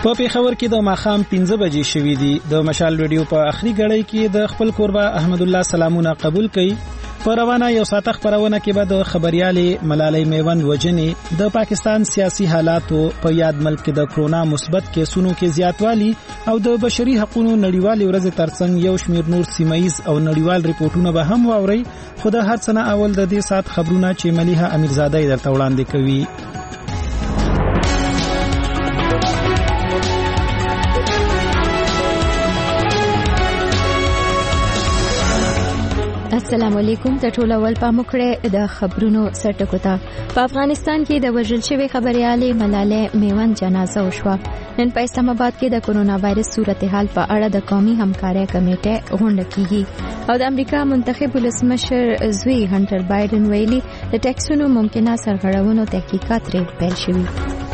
په پیښور کې د ماخام 15 بجې شوې دي. د مشال ریډیو په اخري غړۍ کې د خپل کوربه احمد الله سلامونه قبول کړي. په روانه یو ساعت خبرونه کې به د خبريالې ملالۍ میوند وجنې د پاکستان سیاسي حالاتو په یاد ملک کې د کرونا مثبت کیسونو کې زیاتوالی او د بشري حقوقو نړیوالې ورځ ترڅنګ یو شمېر نور سیمایز او نړیوال ریپورتونه به هم واوري. خو د هر څه نه اول د دې سات خبرونه چې مليحه امیرزاده درته وړاندې کوي. السلام علیکم. د ټولو اول په مخړه د خبرونو سرټکو ته. په افغانستان کې د وژل شوی خبريالې ملالۍ میوند جنازه وشوه. نن په اسلام آباد کې د کرونا وایرس صورتحال په اړه د قومي همکارۍ کمیټه غونډه کیږي او د امریکا منتخب ولسمشر زوی هانټر بایدن ویلي د ټیکسونو ممکنه سرغړونو تحقیقات پیل شوي.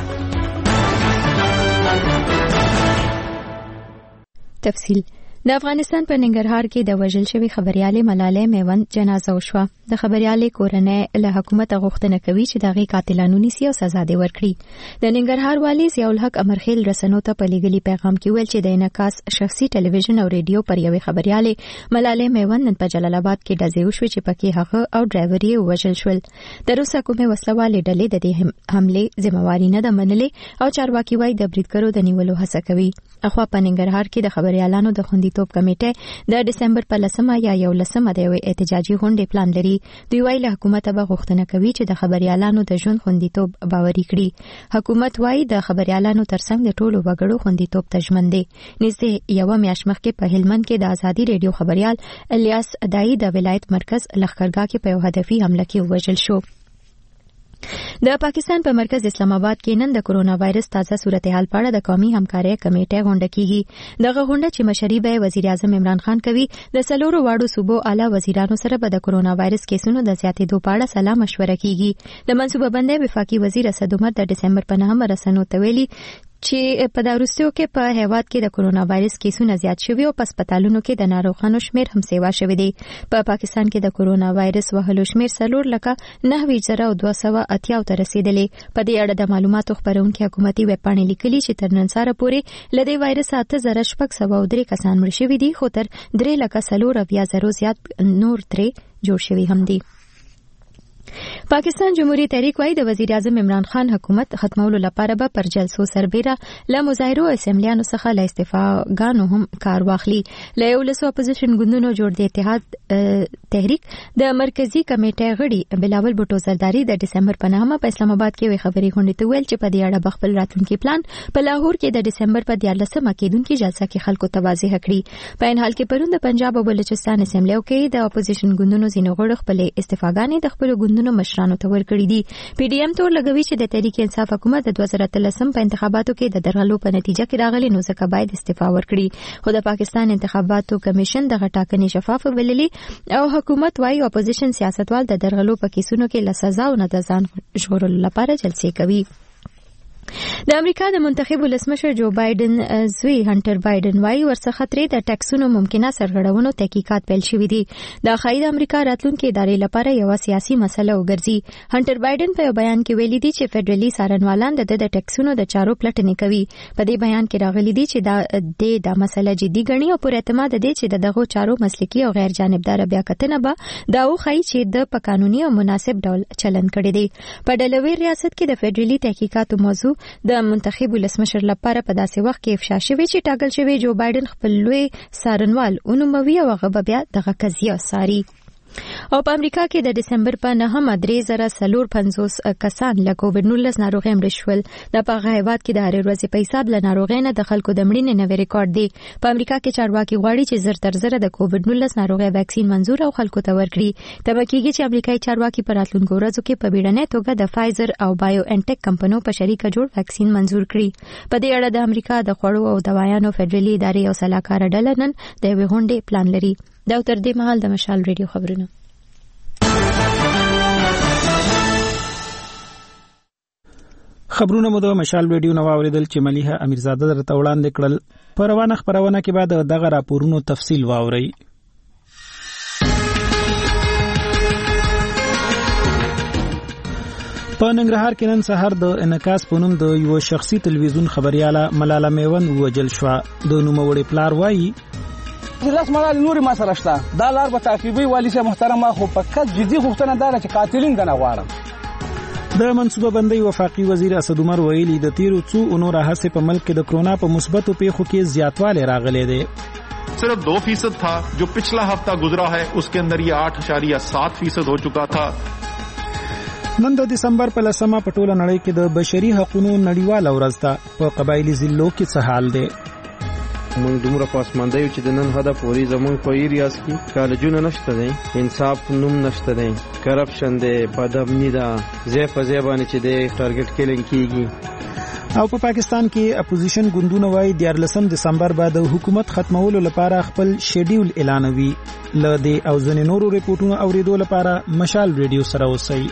تفصیل د افغانستان په ننګرهار کې د وژل شوی خبريالې ملالۍ میوند جنازه وشوه. د خبريالې کورنۍ له حکومت غوښتنه کوي چې دغه قاتلانو نیسي او سزا دې ورکړي. د ننګرهار والی ضیاء الحق امرخیل رسنو ته په لګلي پیغام کې ویل چې د انعکاس شخصي ټلویزیون او ریډیو پر یوې خبريالې ملالۍ میوند نن په جلال آباد کې ډزې وشوې چې پکې هغه او ډرایور یې وژل شول. د روسا کومه وسلوالې ډلې د دې حمله ذمہواری نه ده منلې او چارواکي وايي د بریدګرو د نیولو هڅه کوي. اخوا په ننګرهار کې د خبريالانو د خوندیتوب کمیټه د دسمبر په 10 یا 11 د یو احتجاجي غونډې پلان لري. دوی وايي له حکومت به غوښتنه کوي چې د خبريالانو د ژوند خوندیتوب باوري کړي. حکومت وايي د خبريالانو ترڅنګ د ټولو وګړو خوندیتوب تضمین دی. نږدې یو میاشت مخکې په هلمند کې د ازادي ریډیو خبريال الیاس ادای د ولایت مرکز لښکرګاه کې په یو هدفي حمله کې وژل شو. د پاکستان په مرکز اسلام آباد کې نن د کرونا وایرس تازه صورتحال په اړه د قومي همکارۍ کمیټه غونډه کیږي. دغه غونډه چې مشري به وزیر اعظم عمران خان کوي د سلورو واړو صوبو اعلی وزیرانو سره به د کرونا وایرس کیسونو د زیاتېدو په اړه سلا مشوره کیږي. د منصوبه بندۍ وفاقي وزیر اسد عمر د دسمبر په 9 رسنو ته ویلي چې په داروستیو کې په هیواد کې د کرونا وایرس کیسونه زیات شوي او په هسپتالونو کې د ناروغانو شمیر هم سیوا شوی دی. په پاکستان کې د کرونا وایرس وهلو شمیر 4,92,280 ته رسیدلی. په دې اړه د معلوماتو خبرونکو حکومتي ویب پاڼې لیکلي چې تر نن سره پورې لدې وایرس 8,603 کسان مړ شوي دي خو تر 3,04,000 زیات نور ترې جوړ شوي هم دي. پاکستان جمهوریت تحریک وايي د وزیر اعظم عمران خان حکومت ختمولو لپاره به پر جلسو سربېره له مظاهرو اسمبلیانو څخه له استعفاګانو هم کار واخلي. له یو لسو اپوزیشن ګوندونو جوړ د اتحاد تحریک د مرکزی کمیټې غړي بلاول بوټو زرداری د دسمبر په 9 په اسلام آباد کې وی خبري غونډه ته ویل چې په دې اړه خپل راتلونکي پلان په لاهور کې د دسمبر په 14 کېدونکو جلسه کې خلکو ته واضح کړی. په ان حال کې پرون د پنجاب او بلوچستان اسمبلیو کې د اپوزیشن ګوندونو ځینو غړو خپل استعفاګانې د خپل ګوندونو مشرانو ته ورکړي دي. پی ډی ایم تور لګوي چې د تحریک انصاف حکومت د 2013 په انتخاباتو کې د درغلو په نتیجه کې راغلي نو ځکه باید استعفا ورکړي. خو د پاکستان انتخاباتو کمیشن دغه ټاکنې شفاف بللي او حکومت وايي اپوزیشن سیاستوال د درغلو په کیسونو کې له سزا او نه د ځان ژغورلو لپاره جلسې کوي. د امریکا د منتخب ولسمشر جو بایدن زوی هانټر بایدن وايي ورڅخه ترې د ټیکسونو ممکنه سرغړونو تحقیقات پیل شوي دي. دا خای د امریکا راتلونکي ادارې لپاره یو سیاسي مسله وګرځي. هانټر بایدن په یو بیان کې ویلي دي چې فدرالي څارنوالان د ټیکسونو د چارو پلټنې کوي. په دې بیان کې راغلي دي چې دا مسله جدي ګڼي او پر اعتماد دي چې دغه چارو مسلکي او غیر جانبدار بیاکتنه به دا وخی چې د قانوني او مناسب ډول چلن کړي دي. په ډلویر ریاست کې د فدرالي تحقیقاتو موضوع د منتخب ولسمشر لپاره په داسې وخت کې افشا شوی چې ټاکل شوی جو بایدن خپل لوی څارنوال اونوموي او هغه بیا دغه قضیه ساري. او په امریکا کې د دسمبر په 9 3,450 کسان له کووډ-19 ناروغۍ مړ شول. دا په هیواد کې د هر ورځې په حساب له ناروغۍ نه د خلکو د مړینې نوې ریکارډ دی. په امریکا کې چارواکي غواړي چې زر تر زر د کووډ-19 ناروغۍ ویکسین منزور او خلکو ته ورکړي. تبه کېږي چې امریکایي چارواکي په راتلونکو ورځو کې په بیړنۍ توګه د فایزر او بایو انټیک کمپنیو په شریکه جوړ ویکسین منزور کړي. په دې اړه د امریکا د خوړو او دوايانو فدرالي ادارې او سلاکار ډله نن د یوې غونډې پلان لري. دا تر دې مهال د مشال ریډیو خبرونه. خبرونه مو د مشال ریډیو نو اوریدل چې مليحه امیرزاده درته وړاندې کړل. په روانه خبرونه کې بعد دغه راپورونو تفصیل واوري. په ننګرهار کې نن سهار د انعکاس په نوم د یو شخصي تلویزیون خبرياله ملاله میوند وجل شو. د نوموړي پلار وایي لاس ملالې نورې ما سره شته، دا لار به تعقیبوي. والي صاحب محترمه، خو فقط جدي غوښتنه دا ده چې قاتلین ګڼه غواړم. د منصوبه بندۍ وفاقي وزیر اسد عمر ویلي د تیرو څو اونو راهیسې په ملک کې د کرونا په مثبتو پیښو کې زیاتوالی راغلی دی. सिर्फ 2% था जो पिछला हफ्ता गुजरा है, उसके अंदर ये 8.7% हो चुका था. نن د دسمبر په 10مه په ټوله نړۍ کې د بشري حقوقو نړیواله ورځ ده. په قبایلی ضلعو کې څه حال دی؟ موږ دومره پاسماندیو چې د نن هدف پورې زموږ په ایریاز کې کالجونه نشته دي، انصاف نوم نشته دي، کرپشن دی، بدامني ده، ځای په ځای باندې چې دی ټارګټ کیلینګ کیږي. او په پاکستان کې اپوزیشن ګوندونه وایي 14 دسمبر بعد حکومت ختمولو لپاره خپل شیډیول اعلانوي. ل دې او ځینې نورو ریپورتونو اوریدو لپاره مشال ریډیو سره اوسئ.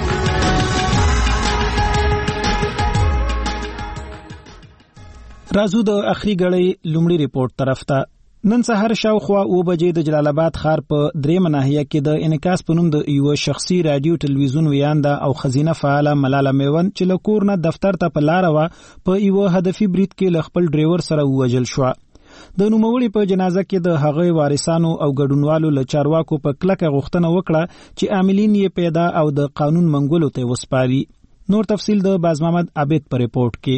رازو د اخري غړې لومړی ریپورت طرف ته. نن سهار شاوخوا 9 بجې د جلال آباد ښار په درېمه ناحیه کې د انعکاس په نوم د یو شخصي رادیو ټلویزیون ویانده او خزینه فعاله ملاله میوند چې له کور نه دفتر ته په لاره وه په یو هدفي برید کې له خپل ډریور سره ووژل شوه. د نوموړي په جنازه کې د هغې وارثانو او ګډونوالو له چارواکو په کلکه غوښتنه وکړه چې عاملین یې پیدا او د قانون منګولو ته وسپاري. نور تفصیل د باز محمد عابد په ریپورت کې.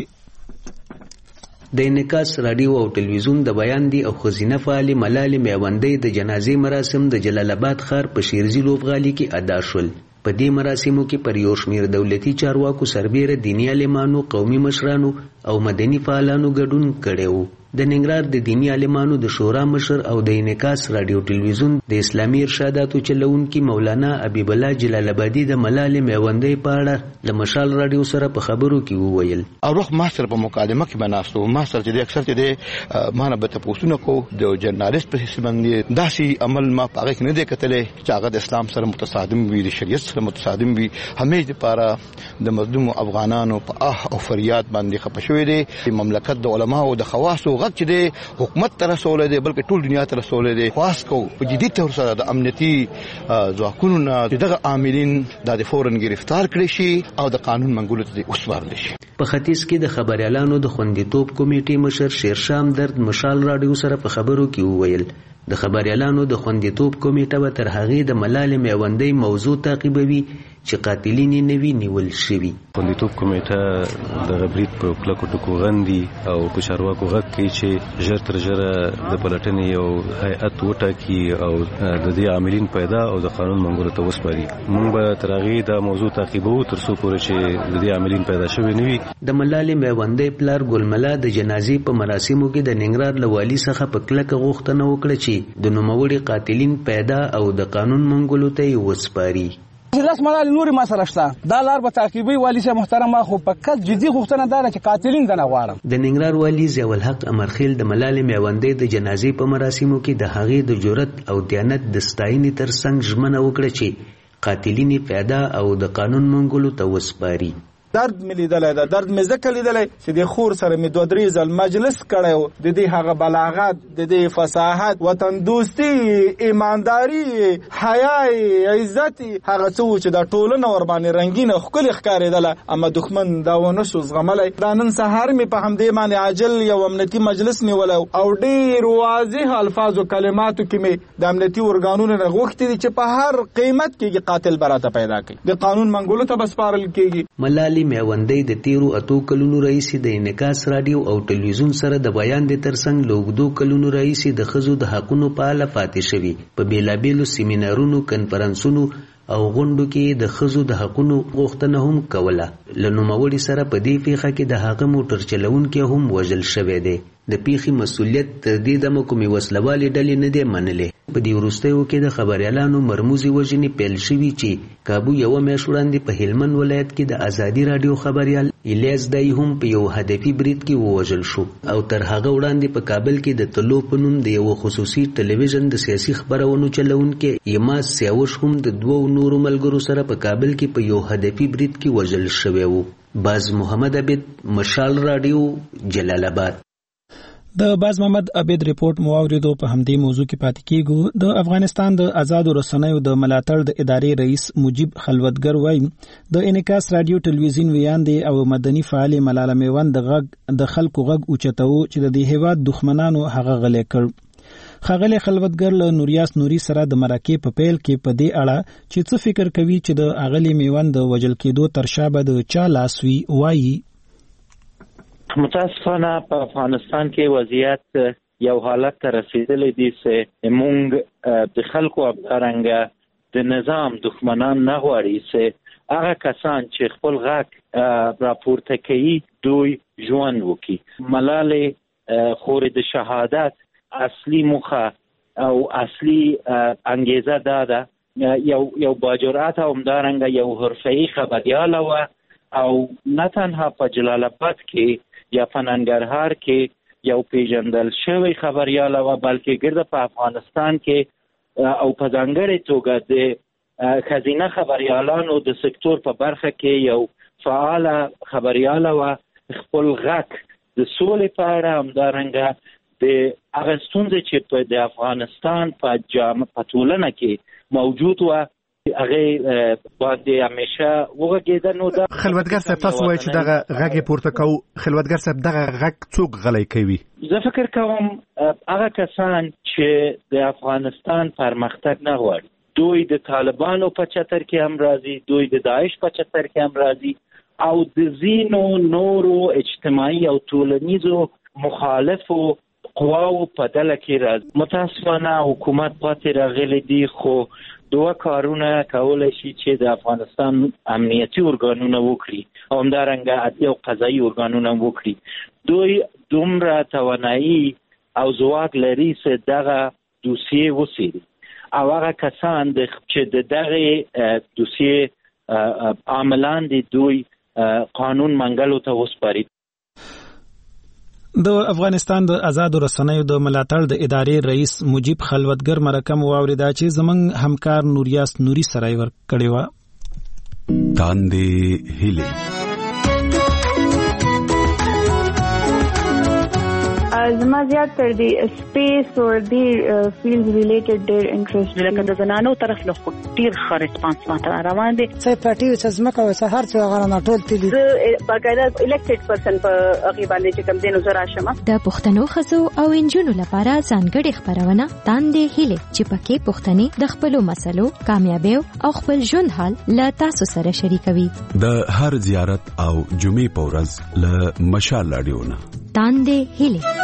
د انعکاس رادیو او ټلویزیون د بیان دی او خزینه فعالې ملالې میوندۍ د جنازې مراسم د جلال آباد ښار په شیرزي لوبغالي کې ادا شول. په دې مراسمو کې پر یو شمېر دولتي چارواکو سربیره دیني عالمانو، قومي مشرانو او مدني فعالانو ګډون کړی و. د ننګرهار د دیني عالمانو د شورا مشر او د انعکاس رادیو ټلویزیون د اسلامي ارشاداتو چلوونکي مولانا حبیب الله جلال آبادي د ملالې میوندۍ په اړه د مشال رادیو سره په خبرو کې وویل. او روح ما سره په مکالمه کې بناستو، ما سره چې اکثر چې ما نه به تاسو کو د جرنالست په حساب باندې داسي عمل ما پاره کې نه دی کتلې چې هغه د اسلام سره متصادم وي، د شریعت سره متصادم وي. همیشه لپاره د مظلوم افغانانو په او فریاد باندې خپه شوې دي. مملکت د علماو د خواصو غږ چې دی حکومت ته رسولې دی، بلکې ټول دنیا ته رسولې دی. خاص کو په جدي تور سره د امنیتي ځواکونو نه دغه عاملین د فورن گرفتار کړي شي او د قانون منګولو ته وسپارل شي. په ختیځ کې د خبريالانو د خوندیتوب کمیټې مشر شیرشام درد مشال رادیو سره په خبرو کې وویل د خبريالانو د خوندیتوب کمیټه به تر هغې د ملالې میوندۍ موضوع تعقیبوي چې قاتلین یې نوي نیول شوي. خوندیتوب کمیټه د غبرید په کلکو ټکو غندي او په چارواکو غږ کوي چې ژر تر ژره د پلټنې یو هیئت وټاکي او د دې عاملین پیدا او د قانون منګولو ته وسپاري. موږ به تر هغې دا موضوع تعقیبوو تر څو پورې چې د دې عاملین پیدا شوي نه وي. د ملالې میوندۍ پلار ګلملا د جنازې په مراسمو کې د ننګرهار له والي څخه په کلکه غوښتنه وکړه چې د نوموړي قاتلین پیدا او د قانون منګولو ته یې وسپاري. لاس ملالې نورې ما سره شته، دا لار به تعقیبوي. والي صاحب محترمه، خو فقط جدي غوښتنه دا ده چې قاتلین ګڼه غواړم. د ننګرهار والي ضیاء الحق امرخیل د ملالې میوندۍ د جنازې په مراسمو کې د هغې د جرأت او دیانت د ستاینې ترڅنګ ژمنه وکړه چې قاتلین پیدا او د قانون منګولو ته وسپاري. درد مې لیدلی ده، درد مې ځکه لیدلی چې د خور سره مې 2-3 ځل مجلس کړی و. د دې هغه بلاغت، د دې فصاحت، وطن دوستي، ایمانداري، حیا، عزت، هغه څه و چې دا ټولنه ورباندې رنګینه ښکلې ښکارېدله، اما دښمن دا ونه شو زغملی. دا نن سهار مې په همدې باندې عاجل یو امنیتي مجلس نیولی او ډېر واضح الفاظ او کلماتو کې مې د امنیتي ارګانونو نه غوښتي دي چې په هر قیمت کې قاتل براته پیدا کړي، د قانون منګولو ته به سپارل کېږي. ملالې میوندۍ د تیرو 8 کلونو راهیسې د انعکاس رادیو او ټلویزیون سره د بیان د ترڅنګ له اوږدو کلونو راهیسې د ښځو د حقونو په اړه پاتې شوي. په بېلابېلو سیمینارونو، کنفرانسونو او غونډو کې د ښځو د حقونو غوښتنه هم کوله. له نوموړي سره په دې پیښه کې د هغه موټر چلوونکی هم وژل شوی دی. د پیښې مسؤلیت تر دې دمه کومې وسلوالې ډلې نه دی منلې. په دې وروستیو کې د خبریالانو مرموزې وژنې پیل شوي چې کابو یوه میاشت وړاندې په هلمند ولایت کې د ازادي راډیو خبریال الیاس دای هم په یو هدفي برید کې ووژل شو. او تر هغه وړاندې په کابل کې د طلوع په نوم د یو خصوصي ټلویزیون د سیاسي خبرونو چلوونکی یماس سیاوش هم د 2 نورو ملګرو سره په کابل کې په یو هدفي برید کې وژل شوی و. باز محمد عبید، مشال رادیو، جلال آباد. د باز محمد عبید ریپورت مواوریدو په همدې موضوع کې پاتې کیږو. د افغانستان د آزادو رسنیو د ملاتړ د ادارې رئیس مجیب خلوتګر وایي د انعکاس رادیو ټلویزیون ویاندې او مدني فعال ملاله میوند د خلکو غږ اوچتو چې د دې هیواد دښمنانو هغه غلې کړ. خاغلی خلوتګر له نوریاس نوري سره د مرکې په پیل کې په دې اړه چې څه فکر کوي چې د اغلی میوند د وجل کېدو تر شا به د چا لاس وي وایي. متاسفانه په افغانستان کې وضعیت یو حالت ته رسیدلی دی چې موږ د خلکو ابدارنګه د نظام دښمنان نه غواړي چې هغه کسان چې خپل غږ راپورته کوي دوی ژوند وکړي. ملالې خورې د شهادت اصلي موخه او اصلي انګیزه دا ده یو باجرأت او همدارنګه یو حرفه‌ای خبریاله وه او نه تنها په جلال آباد کې یا په ننګرهار کې یو پیژندل شوی خبریاله وه بلکې ګرده په افغانستان کې او په ځانګړې توګه د ښځینه خبریالانو د سکتور په برخه کې یو فعاله خبریاله وه. خپل غږ د سولې په اړه همدارنګه د هغه ستونزې چې په د افغانستان په ټولنه کې موجود وه هغه باندې همیشه وغږېده. نو دا خلوتګر صاحب تاسو وایئ چې دغه غږ یې پورته کوو. خلوتګر صاحب دغه غږ څوک غلی کوي؟ زه فکر کوم هغه کسان چې د افغانستان پرمختګ نه غواړي. دوی د طالبانو په چتر کې هم راځي، دوی د داعش په چتر کې هم راځي او د ځینو نورو اجتماعي او ټولنیزو مخالفو قواو په ډله کې راځي. متاسفانه حکومت پاتې راغلی دی خو دوه کارونه کولای شي چې د افغانستان امنیتي ارګانونه وکړي او همدارنګه عدلي او قضایي ارګانونه وکړي. دوی دومره توانایي او ځواک لري چې دغه دوسیې وڅېړي او هغه کسان چې د دغه دوسیې عاملان دي دوی قانون منګلو ته وسپاري. د افغانستان د آزادو رسنیو د ملاتړ د ادارې رئیس مجیب خلوتګر مرکه واوریدا چې زمنګ همکار نوریاس نوري سره ور کړی و. تاندې هیله زما زیات تر دی سپیس او دی فیلډ ریلیټډ ډیر انټرست لکه د زنانو طرف له خو ډیر ښه ریسپانس ماته روان دي. څه پټي څه زمکه او څه هر څه هغه نه ټول تللی باقاعده الیکټډ پرسن په هغه باندې چې کوم دینو زرا شمه د پښتنو خزو او انجونو لپاره ځانګړي خبرونه تاندې هیله چې پکې پښتني د خپل مسلو کامیابی او خپل ژوند حال لا تاسو سره شریکوي. د هر زیارت او جمعې په ورځ له مشال رادیو نه تاندې هیله.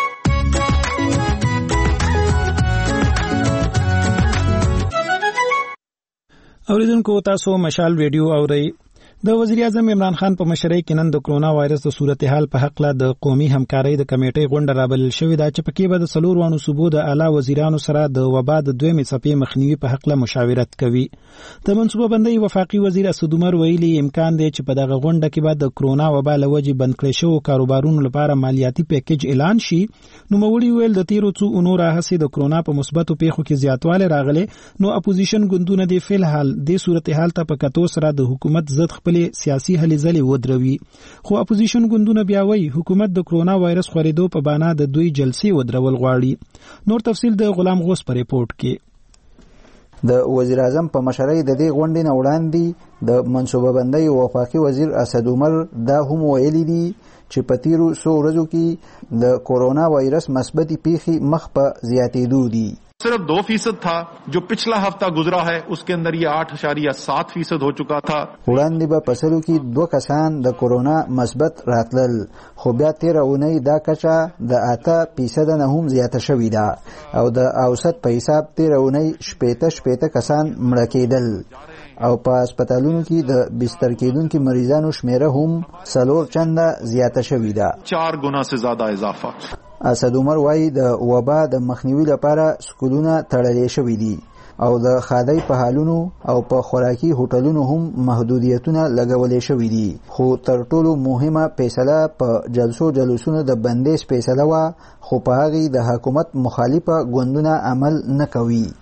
اوریدونکو تاسو مشال ریډیو اورئ. د وزیر اعظم عمران خان په مشرۍ کې نن د کرونا وایرس د صورتحال په حق له د قومي همکارۍ د کمیټې غونډه رابلل شوې ده چې پکې به د څلور صوبو د اعلی وزیرانو سره د وبا د دویمې څپې مخنیوي په حق له مشاورت کوي. د منصوبه بندۍ وفاقي وزیر اسد عمر ویلي امکان دی چې په دغه غونډه کې به د کرونا وبا له وجې بند کړی شوو کاروبارونو لپاره مالیاتي پیکیج اعلان شي. نوموړي ویل د تیرو څو اونو راهیسې د کرونا په مثبتو پیښو کې زیاتوالی راغلی نو اپوزیشن ګوندونه د فلحال د صورتحال ته په کتو سره د حکومت ضد خپل سیاسي هلې ځلې ودروي. خو اپوزیشن ګوندونه بیا وایي حکومت د کرونا وایرس خورېدو په بنا د دوی جلسې ودرول غواړي. نور تفصیل د غلام غوث په ریپورت کې. د وزیر اعظم په مشرۍ د دې غونډې نه وړاندې د منصوبه بندۍ وفاقي وزیر اسد عمر دا هم ویلي دي چې په تیرو څو ورځو کې د کورونا وایرس مثبتې پیښې مخ په زیاتېدو دي. सिर्फ 2% था जो पिछला हफ्ता गुजरा है उसके अंदर ये 8.7% हो चुका था. وړاندې به پسلو کې 2 کسان د کورونا مثبت راتلل خو بیا 13 اونۍ دا کچه د 8% نه هم زیاته شوې ده او د اوسط په حساب 13 اونۍ 80 کسان مړه کېدل او په هسپتالونو کې د بستر کېدونکو مریضانو شمیره هم 4 چنده زیاته شوې ده. 4 गुना से ज्यादा इजाफा. اسد عمر وایي د وبا د مخنیوي لپاره سکولونه تړلې شوي دي او د خادۍ په حالونو او په خوراکي هوټلونو هم محدودیتونه لګولې شوي دي. خو تر ټولو مهمه فیصله په جلسونو د بندیز فیصله وه خو په هغې د حکومت مخالفه ګوندونه عمل نه کوي.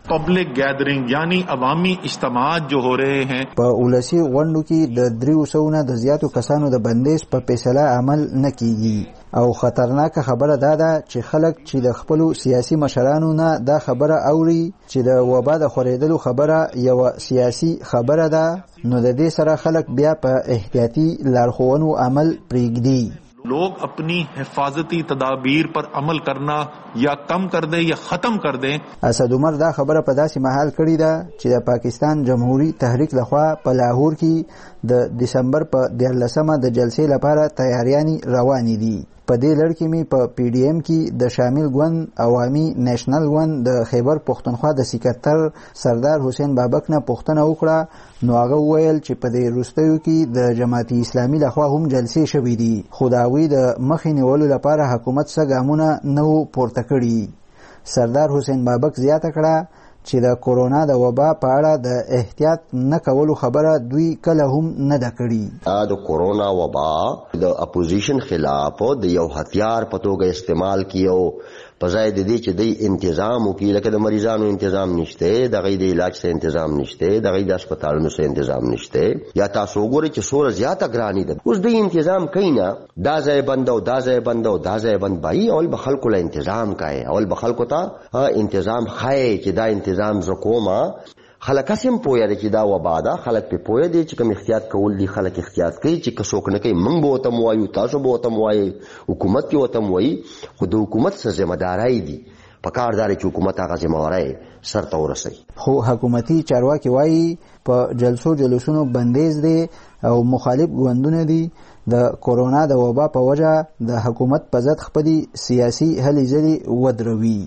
पब्लिक गैदरिंग यानी अवामी इज्तिमात जो हो रहे हैं په ولسی غونډو کې د 300 نه د زیاتو کسانو د بندیز په فیصله عمل نه کیږي او خطرناک خبره دا ده چې خلک چې د خپل سیاسي مشرانو نه دا خبره اوري چې د وبا د خورېدلو خبره یو سیاسي خبره ده نو د دې سره خلک بیا په احتیاطي لارښوونو عمل پرېږدي. लोग अपनी हिफाजती तदाबीर पर अमल करना या कम कर दे या खत्म कर दे. اسد عمر دا خبره په داسې محل کړی ده چې د پاکستان جمهوریت تحریک لخوا په لاهور کې د دسمبر په 14مه د جلسې لپاره تیاریانی روانې دي. په دې لړ کې می په پی ډی ایم کې د شامل ګوند عوامي نېشنل ګوند د خیبر پښتونخوا د سکرټر سردار حسین بابک نه پوښتنه وکړه نو هغه ویل چې په دې وروستیو کې د جماعت اسلامي لخوا هم جلسې شوې دي خو د هغوی د مخې نیولو لپاره حکومت څه ګامونه نه وو پورته کړي. سردار حسین بابک زیاته کړه چې د کورونا د وبا په اړه د احتیاط نه کولو خبره دوی کله هم نه ده کړې. د کورونا وبا د اپوزیشن خلاف د یو هتیار په توګه استعمال کیو په ځای د دې چې د انتظام وکړي لکه د مریضانو انتظام نشته د غي د علاج څخه انتظام نشته د غي د هسپتالونو څخه انتظام نشته یا تاسو وګورئ چې سوره زیاته ګرانی ده اوس د انتظام کینا دا ځای بند او دا ځای بند او دا ځای بند بای اول به خلکو له انتظام کوي اول به خلکو ته انتظام خای چې دا انتظام زکوما خلک هم پوهه دي چې دا وبا ده خلک په پوهه دي چې کوم احتیاط کول دي خلک احتیاط کوي چې کڅوک نه کوي موږ به وته موایو تاسو به وته موایي حکومت کې وته موایي خو د حکومت څه ذمہ داري دي په کار داري چې حکومت هغه ذمہ واري سرته ورسي. خو حکومتي چارواکي وایي په جلسونو بندیز دي او مخالف ګوندونه دي د کورونا د وبا په وجه د حکومت په ضد خپل سیاسي هلې ځلې ودروي.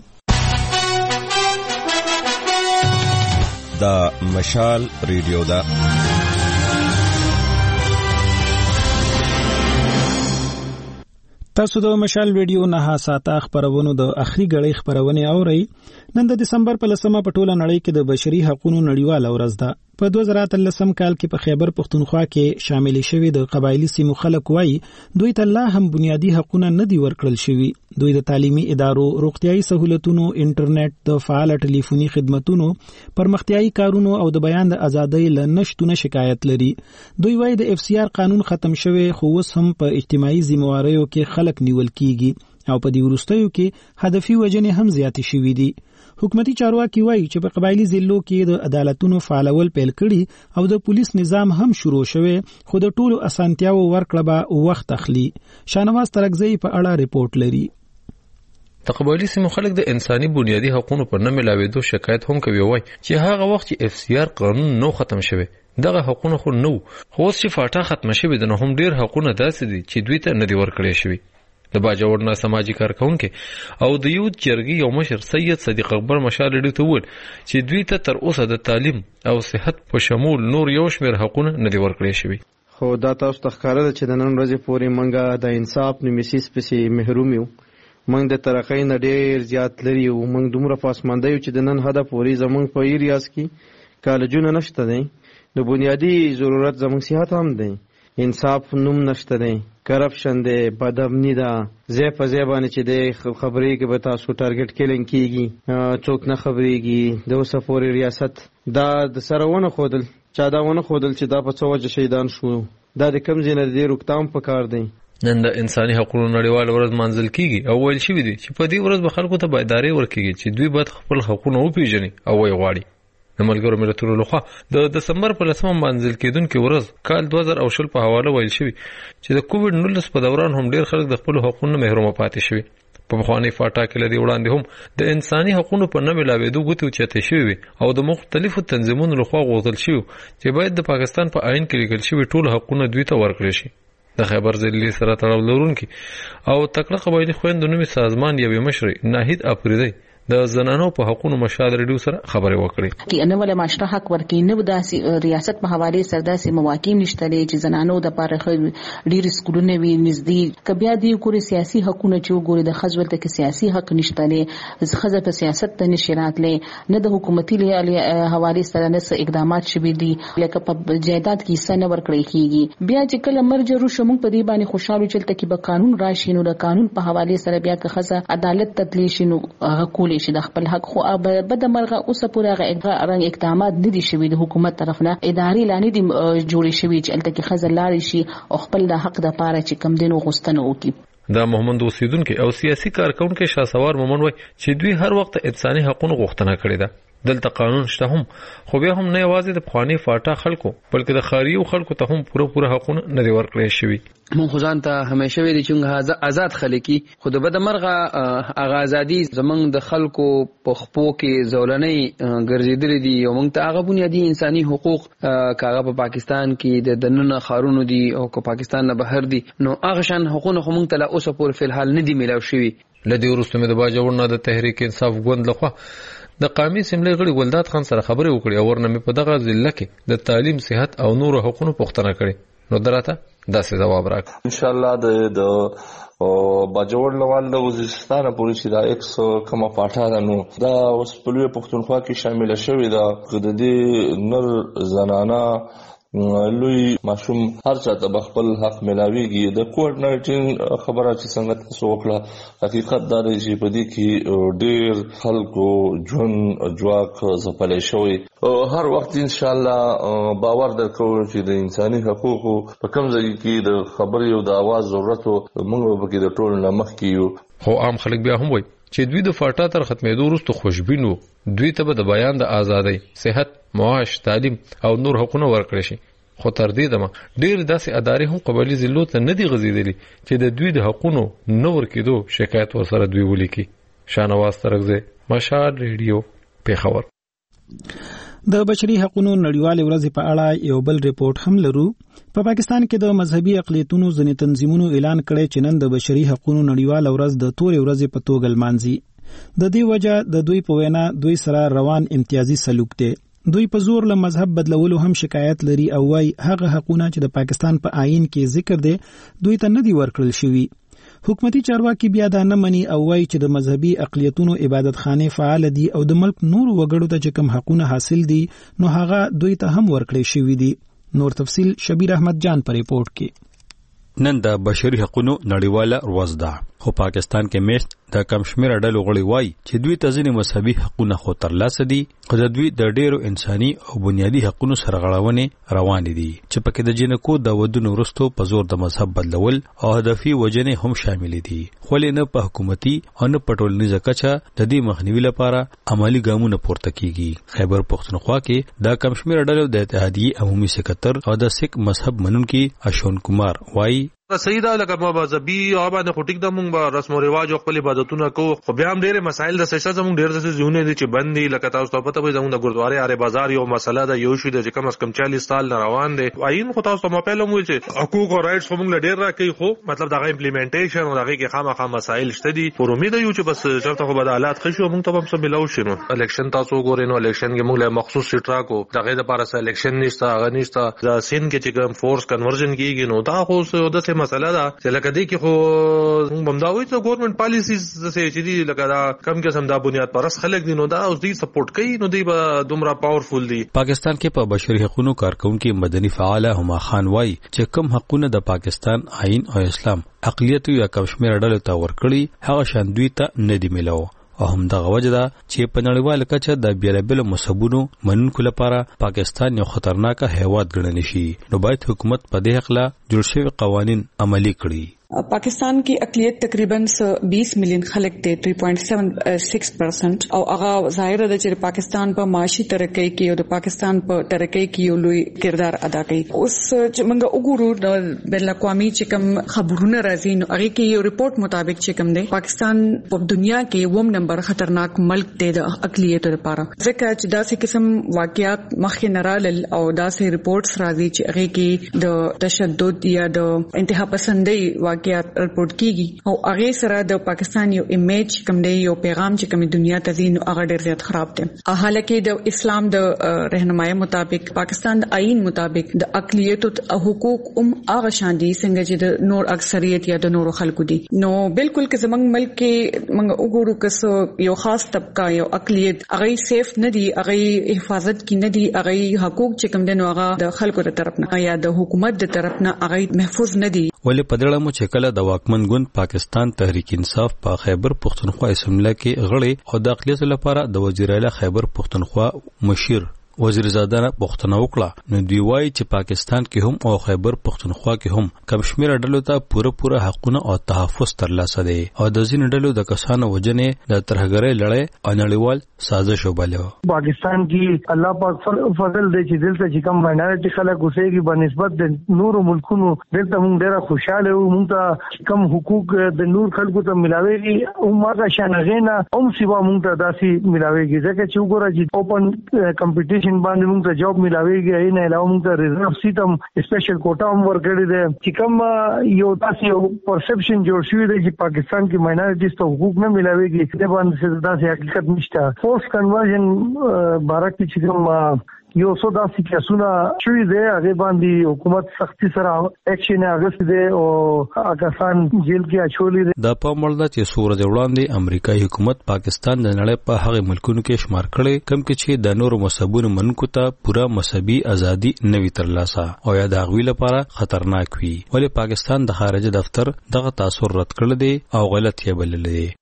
دا مشال ریډیو دا تاسو د مشال ریډیو نه ساته خبرونو د اخري غړي خبرونه اورئ. نن د دسمبر په 10مه په ټوله نړۍ کې د بشري حقوقو نړیواله ورځ ده. په 2013 کال کې په خیبر پښتونخوا کې شامل شوی د قبایلی سیمو خلک وایي دوی ته لا هم بنیادی حقوقونه نه دي ورکړل شوی. دوی د تعلیمي ادارو، روغتيایي سہولتونو، انټرنیټ، د فعال ټلیفوني خدماتونو، پرمختیایي کارونو او د بیان د ازادۍ له نشټونه شکایت لري. دوی وایي د اف سی آر قانون ختم شوی خو اوس هم په اجتماعي ذمہواریو کې خلک نیول کیږي او په دې وروستیو کې هدفي وجنې هم زیاتې شوې دي. حکومتي چارواکي وایي چې په قبایلی ضلعو کې د عدالتونو فعالول پیل کړي او د پولیس نظام هم شروع شوی خو د ټولو اسانتیاو ورکړه به وخت اخلي. شانواز ترکزی په اړه ریپورت لري. د قبایلی سیمو خلک د انساني بنیادی حقوقو پر نه ملاوېدو شکایت هم کوي وای چې هغه وخت چې اف سی آر قانون نو ختم شوی دغه حقوقونه خو نو خو اوس چې فاټا ختم شوی د نو هم ډیر حقوقونه داسې دي چې دوی ته نه دی ورکړی شوی. د باجوړنا سماجی کارکونکو او د یو جرګي یو مشر سید صدیق اکبر مشال ډیو ته وویل چې دوی ته تر اوسه د تعلیم او صحت په شمول نور یو شمېر حقوقونه نه دی ورکړی شوی. خو دا تاسو ته ښکاره ده چې د نن ورځې پورې منګه د انصاف نمیسیس پسې محروم یو. منګ د ترقۍ نه ډیر زیات لري او منګ دومره پاسمانده یو چې د نن هدا پورې زمونږ په ایریاز کې کالجونه نشته دي د بنیادی ضرورت زمونږ صحت هم دی انصاف نوم نشته دی کرپشن دی بدامنی ده زی په زی باندې چې د خبرې کې به تاسو ټارګټ کیلینګ کیږي څوک نه خبرېږي د اوسه پورې ریاست دا د سرونه خودل چا دا ونه خودل چې دا په څو وجه شهیدان شو دا د کم زینه دی روکتام پکار دی. نن د انساني حقوقو نړیواله ورځ منځل کیږي او ویل شوی دی چې په دې ورځ به خلکو ته بیداری ورکړي چې دوی باید خپل حقوقونه وپیژني او وایي غواړي. د ملګرو ملتونو لخوا د دسمبر په 10مه منځل کېدونکې ورځ کال 2020 په حواله ویل شوی چې د کووډ 19 په دوران هم ډیر خلک د خپل حقوقو محروم پاتې شوي. په بخوانی فاټا کې لدی وړاندې هم د انساني حقوقو په نه ملاوېدو غوته چته شوی او د مختلفو تنظیمونو لخوا غوښتل شوی چې باید د پاکستان په آئین کې لیکل شوی ټول حقوقونه دوی ته ورکړي شي. د خیبر ضلع سره تړاو لرونکي او تکړه قبایلی خويندو نومي سازمان یوې مشرې ناهید افریدی د زنانو په حقوقو مشال ریډیو سره خبرې وکړې چې انه ول معاشره حق ورکې نه وداسي ریاست په حواله سره داسې مواقع نشته چې زنانو د پاره ډیر سکولونه وي نږدې کبیا دی کوري سیاسي حقوقونه چې وګوري د خځو ته کې سیاسي حق نشته لري خځه په سیاست ته نشرات لې نه د حکومتي حواله سره نه اقدامات شوي دي لکه په جایداد کې سن ورکړې کیږي بیا چې کله مرجع رو شمو په دې باندې خوشاله چلته کې به قانون راشي نو د قانون په حواله سره بیا که خځه عدالت تدلی شنو هغه کولې وغواړي چې د خپل حق خو بد مرغه اوسه پورې رنګ اقدامات ندي شوي د حکومت طرفنا اداري لانی دي جوړې شوي چې الته کې خزر لاړ شي او خپل د حق د پاره چې کم دینو غوښتنه وکړي. دا محمد اوسیدونکو او سیاسي کارکونکو شاسوار مومن وای چې دوی هر وخت انساني حقوقو غوښتنه کړې ده. دلته قانون شته هم خو بیا هم نه یوازې د خواني فاټا خلکو بلکې د خاریو خلکو ته هم پوره حقوق نه دی ورکړل شوی. مون خدان ته همیشه ویل چې آزاد خلکی خود به د مرغه هغه ازادي زمنګ د خلکو په خپو کې زولنې ګرځیدل دي او موږ ته هغه بنیادی انساني حقوق کاغه په پاکستان کې د دننه خارونو دي او کو پاکستان نه بهر دي نو هغه شان حقوق موږ ته لا اوسه پور فل حال نه دي ملاو شوی. لدی ورسته مې د باجوړ د تحریک انصاف ګوند لخوا د قومي سیملې غړي ولدات خان سره خبرې وکړې او ورنه مې په دغه ضلع کې د تعلیم صحت او نور حقوقو پوښتنه کړې. نو دراته داسې جواب راکړ ان شاء الله د باجوړ لوال د وزیرستان پولیس دا 100 کما پاټا نو دا اوس په لوی پښتونخوا کې شامل شوی دا د دې نر زنانا لوی ماشوم هر چا ته خپل حق ملاويږي. د کووډ-19 خبره چې څنګه تاسو وکړه حقیقت دا دی چې په دې کې ډېر خلکو ژوند جواک زپلې شوی او هر وخت ان شاء الله باور درکو چې د انساني حقوقو په کوم ځای کې د خبرې او د आवाज ضرورت موږ به کې د ټول نمخ کیو. خو عام خلک بیا هم وایي چې دوی د فاټا تر ختمېدو وروسته خوشبینو دوی ته به د بیان د ازادۍ صحت معاش تعلیم او نور حقوق ورکړي شي. خو تر دې دمه ډېر داسې ادارې هم قبایلی ضلعو ته نه دي غځېدلي چې د دوی د حقوقو نه ورکېدو شکایت ورسره دوی ولیکي. شاهنواز ترغزه مشال ریډیو پیښور. د بشري حقوقو نړیوال ورځ په اړه یو بل ریپورت هم لرو. په پاکستان کې د مذهبي اقلیتونو ځینې تنظیمونو اعلان کړی چې نن د بشري حقوقو نړیوال ورځ د تورې ورځې په توګه لمانځي. د دې وجه د دوی په وینا دوی سره روان امتیازي سلوک دی. دوی په زور له مذهب بدلولو هم شکایت لري او وايي هغه حقوقونه چې د پاکستان په آئین کې ذکر دي دوی ته نه دي ورکړل شوي. حکومتي چارواکي بیا دا نه مني او وايي چې د مذهبي اقلیتونو عبادت خانه فعال دي او د ملک نور وګړو ته چې کوم حقوقونه حاصل دي نو هغه دوی ته هم ورکړل شوي دي. نور تفصیل شبیر احمد جان پر ریپورت کې. نن د بشري حقوقو نړیواله ورځ ده خو پاکستان کې مېشت د کم شمېر ډلو غړي وایي چې دوی ته ځینې مذهبي حقوقونه خو ترلاسه دي خو د دوی د ډېرو انساني او بنیادي حقوقو سره غړاونې روانې دي چې پکې د جنکو د ودونو وروسته په زور د مذهب بدلول او هدفي وجنې هم شامل دي. خو نه په حکومتي او نه په ټولنیزه کچه د دې مخنیوي لپاره عملی ګامونه پورته کیږي. خیبر پختونخوا کې د کم شمېر ډلو د اتحادیې عمومي سکرټر او د سکھ مذهب منونکي اشون کمار وایي صحیح ده لکه مذهبي او باندې خټیک د مونږ به رسم او رواج او خپل عبادتونه کوو خو بیا هم ډېر مسایل د سیاست زموږ ډېر د ژوند دي چې بندي لکه تاسو ته پته وي زموږ د ګردواري اره بازار یو مسله ده یو شی د چې کم از کم 40 سال نه روان دي. آئین خو تاسو ته پهله مو چې حقوق او رائټس موږ ډېر راکې خو مطلب دغه امپلیمنټیشن او دغه کې خامخا مسایل شته دي. پر امید یو چې بس چرته خو بدالات خشو موږ ته هم څه ملاو شي. نو الیکشن تاسو ګورئ نو الیکشن کې موږ له مخصوص سټرا کو دغه لپاره سه الیکشن نشته هغه نشته د سین کې چې کوم فورس کنورژن کیږي نو دا خو د څه مسله ده کدی کې خو بمداوي ته ګورنمنت پالیسیز چې دي لکه دا کم قسم دا بنیاد پرس خلک دي نو دا اوس دي سپورټ کوي نو دی به دومره پاورفل دي. پاکستان کې په بشري حقوقو کارکونکو مدني فعال هما خان وای چې کم حقوقونه د پاکستان آئین او اسلام اقلیت یا کم شمېر ډلو ته ورکړي هغه شان دوی ته نه دی ملو او هم دغه وجه ده چې په نړیواله کچه د بیلابل مذهبونو منونکو لپاره پاکستان یو خطرناک هیواد ګڼل شي. نو باید حکومت په دې حق لا جوړ شوی قوانین عملي کړي. पाकिस्तान की अक़लियत तकरीबन 20 मिलियन खलक थे 3.76% और आगा ज़ाहिर है कि पाकिस्तान पर माशी तरक्की की और पाकिस्तान पर तरक्की की लुई किरदार अदा की उस मंगा उगुरु बैनुल-अक़वामी चिकम खबरुन राज़ीन आगे की ये रिपोर्ट मुताबिक चिकम दे पाकिस्तान दुनिया के वम नंबर खतरनाक मुल्क दे अक़लियत पारा ज़िक्र चिदा से किस्म वाक़ियात मख़े नराल और दा से रिपोर्ट्स राज़ी च आगे की द तशद्दुद या द इंतहा पसंदी रिपोर्ट कीगी او هغه سره د پاکستان یو ایمیج کوم دی یو پیغام چې کوم دنیا ته دین هغه ډیر زیات خراب دی. حالکه د اسلام د رهنمایي مطابق پاکستان د آئین مطابق د اقلیت او حقوق هغه شان دي څنګه چې د نور اکثریت یا د نور خلکو دي. نو بالکل که زمنګ ملک کې موږ وګورو که یو خاص طبقه یو اقلیت هغه سیف نه دي هغه حفاظت کې نه دي هغه حقوق چې کوم دي نو هغه د خلکو تر طرف نه یا د حکومت د طرف نه هغه محفوظ نه دي. ولې پدړه مو چې چې کله د واکمن ګوند پاکستان تحریک انصاف په خیبر پختونخوا اسمبلی کې غړي او د اقلیت لپاره د وزیر اعلی خیبر پختونخوا مشیر وزیرزاده پښتنه وکړه نو دوی وایي چې پاکستان کې هم او خیبر پختونخوا کې هم کم شمیر ډلو ته پوره حقونه او تحفظ ترلاسه دي او د ځینې ډلو د کسانو وجنه د ترهګرۍ لړۍ او نړیوال سازش وباله. پاکستان کې الله پاک فضل دی چې دلته چې کوم ماینورټي خلک اوسېږي په نسبت د نورو ملکونو دلته موږ ډېر خوشاله وو. موږ ته کم حقوق د نور خلکو ته ملاويږي او ماګه شانغینا هم سیوا موږ ته داسي ملاويږي ځکه چې وګوره چې اوپن کمپټیشن باندې موږ ته جاب ملاويږي نه علاوه موږ ته ریزرو سیستم سپیشل کوټا هم ورکړی دی چې کوم یو تاسو پرسپشن جوړ شوی دی چې پاکستان کې ماینورټیز ته حقوق نه ملاويږي د باندې داسې حقیقت نشته. فورس کنورژن بارک چې کوم یو څو داسې کیسونه شوي دي هغه باندې حکومت سختي سره اکشن اغست دي او پاکستان جیل کې اچولې دي. د پاموړ د چې سورج وړاندې امریکایي حکومت پاکستان د نړۍ په هغه ملکونو کې شمار کړي کم کې چې د نورو مذهبونو منکو ته پوره مذهبي ازادي نوي ترلاسه او یا د غوی لپاره خطرناک وي ولی پاکستان د خارجه دفتر دغه تاثیر رد کړل دي او غلط یې بلل دي.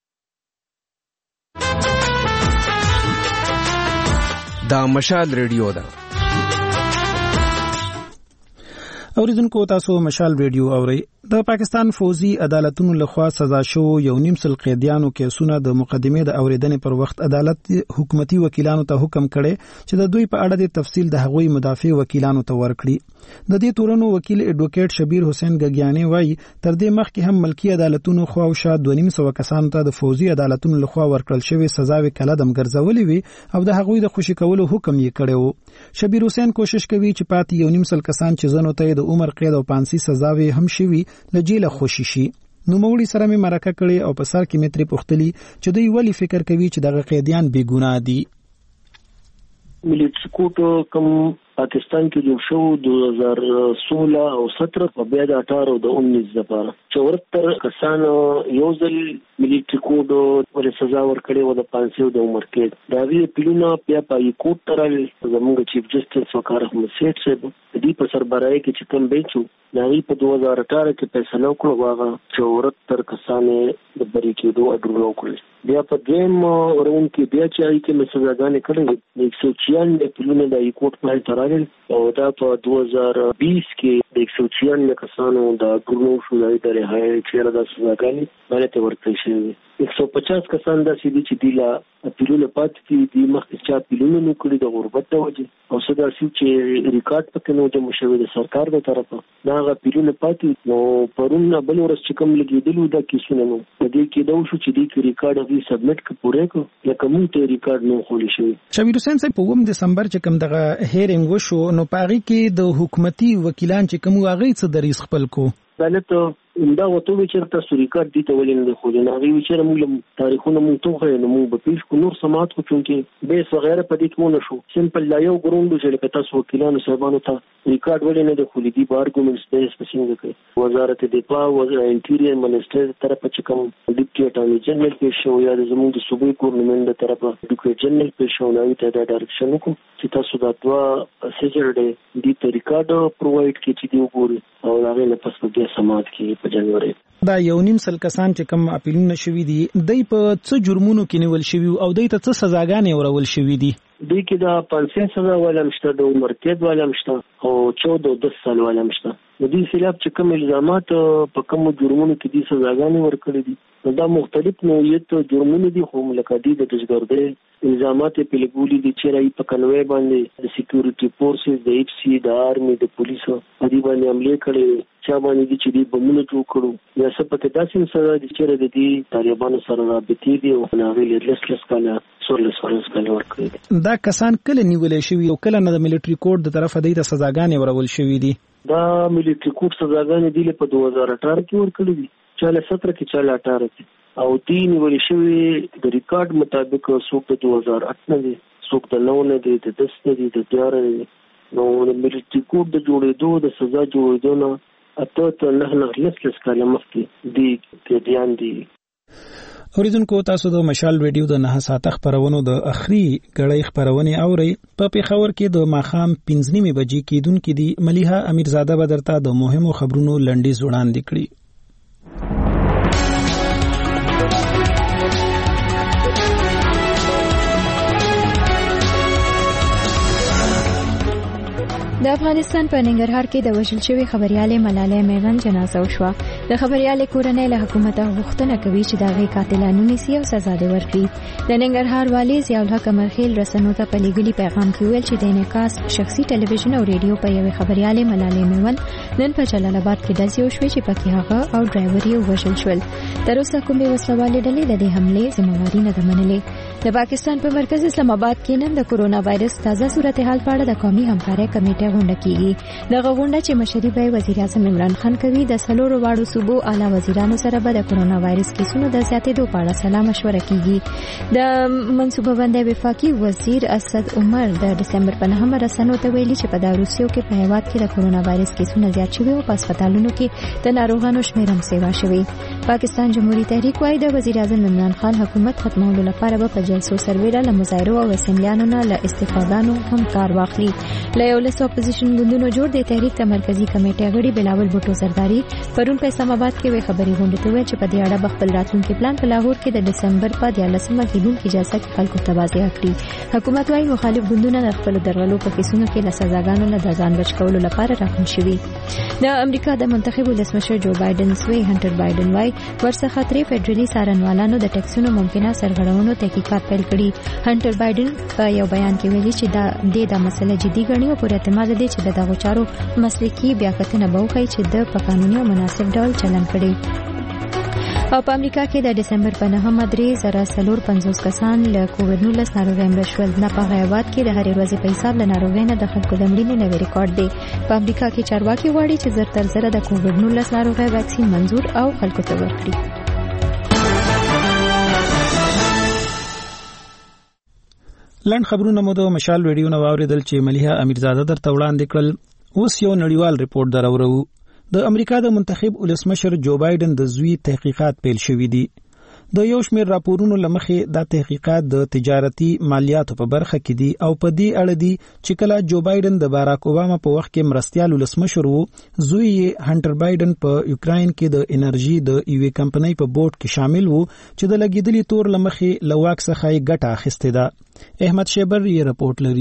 دا مشال ریډیو ده. اوریدونکو تاسو مشال ریډیو اورئ. د پاکستان فوزي عدالتونو لخوا سزا شو 1.5 قیدیانو کیسونه د مقدمه د اوریدنې پر وخت عدالت حکومتي وکیلانو ته حکم کړي چې د دوی په اړه د تفصیل د هغوی مدافع وکیلانو ته ورکړي. د دې تورنو وکیل ایډوکیټ شبیر حسین ګګیانی وایي تر دې مخکې هم ملکی عدالتونو خو او شا 2.5 کسانو ته د فوزي عدالتونو لخوا ورکړل شوی سزاوي کله دم ګرځولې وي او د هغوی د خوشی کولو حکم یې کړی. شبیر حسین کوشش کوي چې پاتې 1.5 کسان چې زنو ته د عمر قید او پانسي سزاوي هم شوي لجیله خوشی شي. نو موړي سره مې مرکه کړي او په سر کې متري پختلی چې دوی ولی فکر کوي چې دغه قیدیان بے ګناه دي. ملټری کوټ کوم پاکستان کې جوړ شو 2016 او 17 په بیا د 18 او د 19 لپاره 74 کسان یو ځل ملټری کوټ ولې سزا ورکړې و د 500 د عمر کې دا وی پیلونه بیا په کوټ ترل زموږ چیف جسټس وقار احمد سیټ صاحب دې په سربراهي کې چې کوم بیچو دا وی په 2018 کې فیصله وکړه واغه 74 کسان د بری کېدو اډرو وکړل. بیا په دیم ورون کې بیا چې آی کې سزاګانې کړې 196 پیلونه د کوټ په ترل او دا په 2020 کې د 196 کسانو د ګرونو شو د رهایی چیرې د سزاګانې باندې ورکړل شوی. 150 کسان د سیدی چې دیلا پیلونه پاتې دي مخکې چا پیلونه نو کړی د غربت د وجه او صدا سي چې ریکارډ پکې نو د مشوي د سرکار د طرفه دا غ پیلونه پاتې نو پرون بل ورځ چې کوم لګیدلو د کیسونه نو د دې کې دا شو چې د ریکارډ هغه سبمټ ک پوره کو لکه مونږ ته ریکارډ نو خولي شوی. شبیر حسین صاحب په 1 دسمبر چې کوم دغه هیرینګ وشو نو پاغي کې د حکومتي وکیلان چې کوم واغې څه دریس خپل کو دلته دا وته چې تاسو ریکارډ دي ته ولې نه خو نه غوي چې موږ تاریخونه موږ ته نو موږ په پیښ کو نور سماعت کو چې بیس وغیرہ په دې کې ونه شو سمپل لا یو ګروندو چې تاسو وکیلانو صاحبانو ته ریکارډ ولې نه د خولي دي بارګومنټس بیس پسینګ کوي وزارت دفاع او انټیریر منسټر طرف چې کوم ډیپټي اټارنی جنرال کې شو یا زموږ د صوبې ګورنمنت د طرفه ډیپټي جنرال کې شو نو ته دا ډایرکشن کو چې تاسو دا دوا سجرډ دي ته ریکارډ پرووایډ کړي چې دی وګوري او هغه نه پس په سماعت کې په جنوري دا 1.5 کسان چې کوم اپیلونه شوي دي دای په څه جرمونو کې نیول شوي او دای ته څه سزاګانې ورول شوي دي. دوی کې دا 500 سزا ولهم شته د عمر قید ولهم شته او 14 او 10 سال ولهم شته. د دې خلاف چې کوم الزامات په کوم جرمونو کې دي سزاګانې ورکړي دي دا مختلف نوعیت جرمونه دي خو ملکادي د دشګردې الزامات په لګولي دي چې راي په کنوي باندې د سکیورټي فورسز د ایف سی د آرمي د پولیسو په دې باندې عمله کړي چا باندې چې دې بمونه جوړ کړو یا څه پته داسې سره د چیرې د دې طالبانو سره رابطې دي او هغه لږ کاله سورلس کاله ورکړي. دا کسان کله نیولې شوی او کله نه د ملټری کوډ د طرفه د سزاګانې ورول شوی دي. دا ملټری کوډ سزاګانې دی په 2018 کې ورکړي دي 2017 کې 2018 کې او دی نیولې شوی د ریکارډ مطابق څوک د 2008 نه دي څوک د 9 نه دي د 10 نه دي د 11 نه دي نو د ملټری کوډ د جوړېدو د سزا جوړېدو نه اته نه لږ کاله مخکې دی کې دیان دي. اوریدونکو تاسو د مشال ریډیو د 9 ساعت خبرونو د اخري غړې خبرونه اوري په پیښور کې د ماخام 15 بجې کېدونکې دي مليحه امیرزاده بدرته د مهمو خبرونو لنډیز وړاندې کړي. د افغانستان په ننګرهار کې د وژل شوی خبريالې ملالۍ میوند جنازه وشوه. د خبريالې کورنۍ له حکومت غوښتنه کوي چې د هغې قاتلانو نیسي او سزا دې ورکړي. د ننګرهار والي ضیاء الحق امرخیل رسنیو ته په لیږلي پیغام کې ویل چې د انعکاس شخصي ټلویزیون او ریډیو په یوې خبريالې ملالۍ میوند نن په جلال آباد کې ډزې وشوې چې پکې هغه او ډرایور یې وژل شول. تر اوسه کومې وسلوالې ډلې د دې حملې ذمہواري نه ده منلې. د پاکستان په مرکز اسلام آباد کې نن د کورونا وایرس تازه صورتحال په اړه د قومي همکارۍ کمیټه غونډه کیږي. دغه غونډه چې مشري به وزیر اعظم عمران خان کوي د څلورو واړو صوبو اعلی وزیرانو سره به د کورونا وایرس کیسونو د زیاتېدو په اړه سلا مشوره کیږي. د منصوبه بندۍ وفاقي وزیر اسد عمر د دسمبر په 9 رسنیو ته ویلي چې په داروسیو کې په هیواد کې د کورونا وایرس کیسونه زیات شوي او په هسپتالونو کې د ناروغانو شمېر هم سیوا شوی. پاکستان جمهوریت تحریک وايي د وزیر اعظم عمران خان حکومت ختمولو لپاره به په جلسو سرویرا له مظاهرو او اسمبلیانو نه له استفادهانو هم کار واخلي. له یو لس اپوزیشن ګوندونو جوړ د تحریک ته مرکزی کمیټه غړي بلاول بوټو زرداری پرون په اسلام آباد کې وی خبري غونډه ته ویل چې په دې اړه بخپل راتلونکي پلان په لاهور کې د دسمبر په 14مه کېدونکې جلسه کې خلکو ته واضح کړي. حکومت وايي مخالف ګوندونه د خپل درغلو په کیسونو کې له سزاګانو نه د ځان بچ کولو لپاره راغون شوي. د امریکا د منتخب ولسمشر جو بایدن سوی هانټر بایدن وايي ورڅخه ترې فدرالي څارنوالانو د ټیکسونو ممکنه سرغړونو تحقیقات پیل کړي. هانټر بایدن په یو بیان کې ویلي چې دا مسله جدي ګڼي او پر اعتماد لري چې دغه چارو مسلکي بیاکتنه به وکړي چې د قانوني او مناسب ډول چلن کړي. او په امریکا کې د دسمبر په 9 3,450 کسان له کووډ-19 ناروغۍ مړه شول. نه په هیواد کې د هرې ورځې په حساب له ناروغۍ نه د خلکو د مړینې نوی ریکارډ دی. په امریکا کې چارواکي غواړي چې زر تر زره د کووډ-19 ناروغۍ واکسین منظور او خلکو ته ورکړي. لند خبرونه مو د مشال ویډیو نو اوریدل چې مليحه امیرزاده درته وړاندې کړل. اوس یو نړیوال ریپورت درورو. د امریکا د منتخب ولسمشر جو بایدن د زوی تحقیقات پیل شوې دي. د یو شمېر راپورونو لمخې د تحقیقات د تجارتي مالیاتو په برخه کې دي او په دې اړه دي چې کله جو بایدن د باراک اوباما په وخت کې مرستيال ولسمشر وو زوی هانټر بایدن په یوکرين کې د انرژي د ایوي کمپنۍ په بورډ کې شامل وو چې د لګیدلي تور لمخې لواک څخه ګټه اخیسته ده. احمد شیبر یې رپورت لري.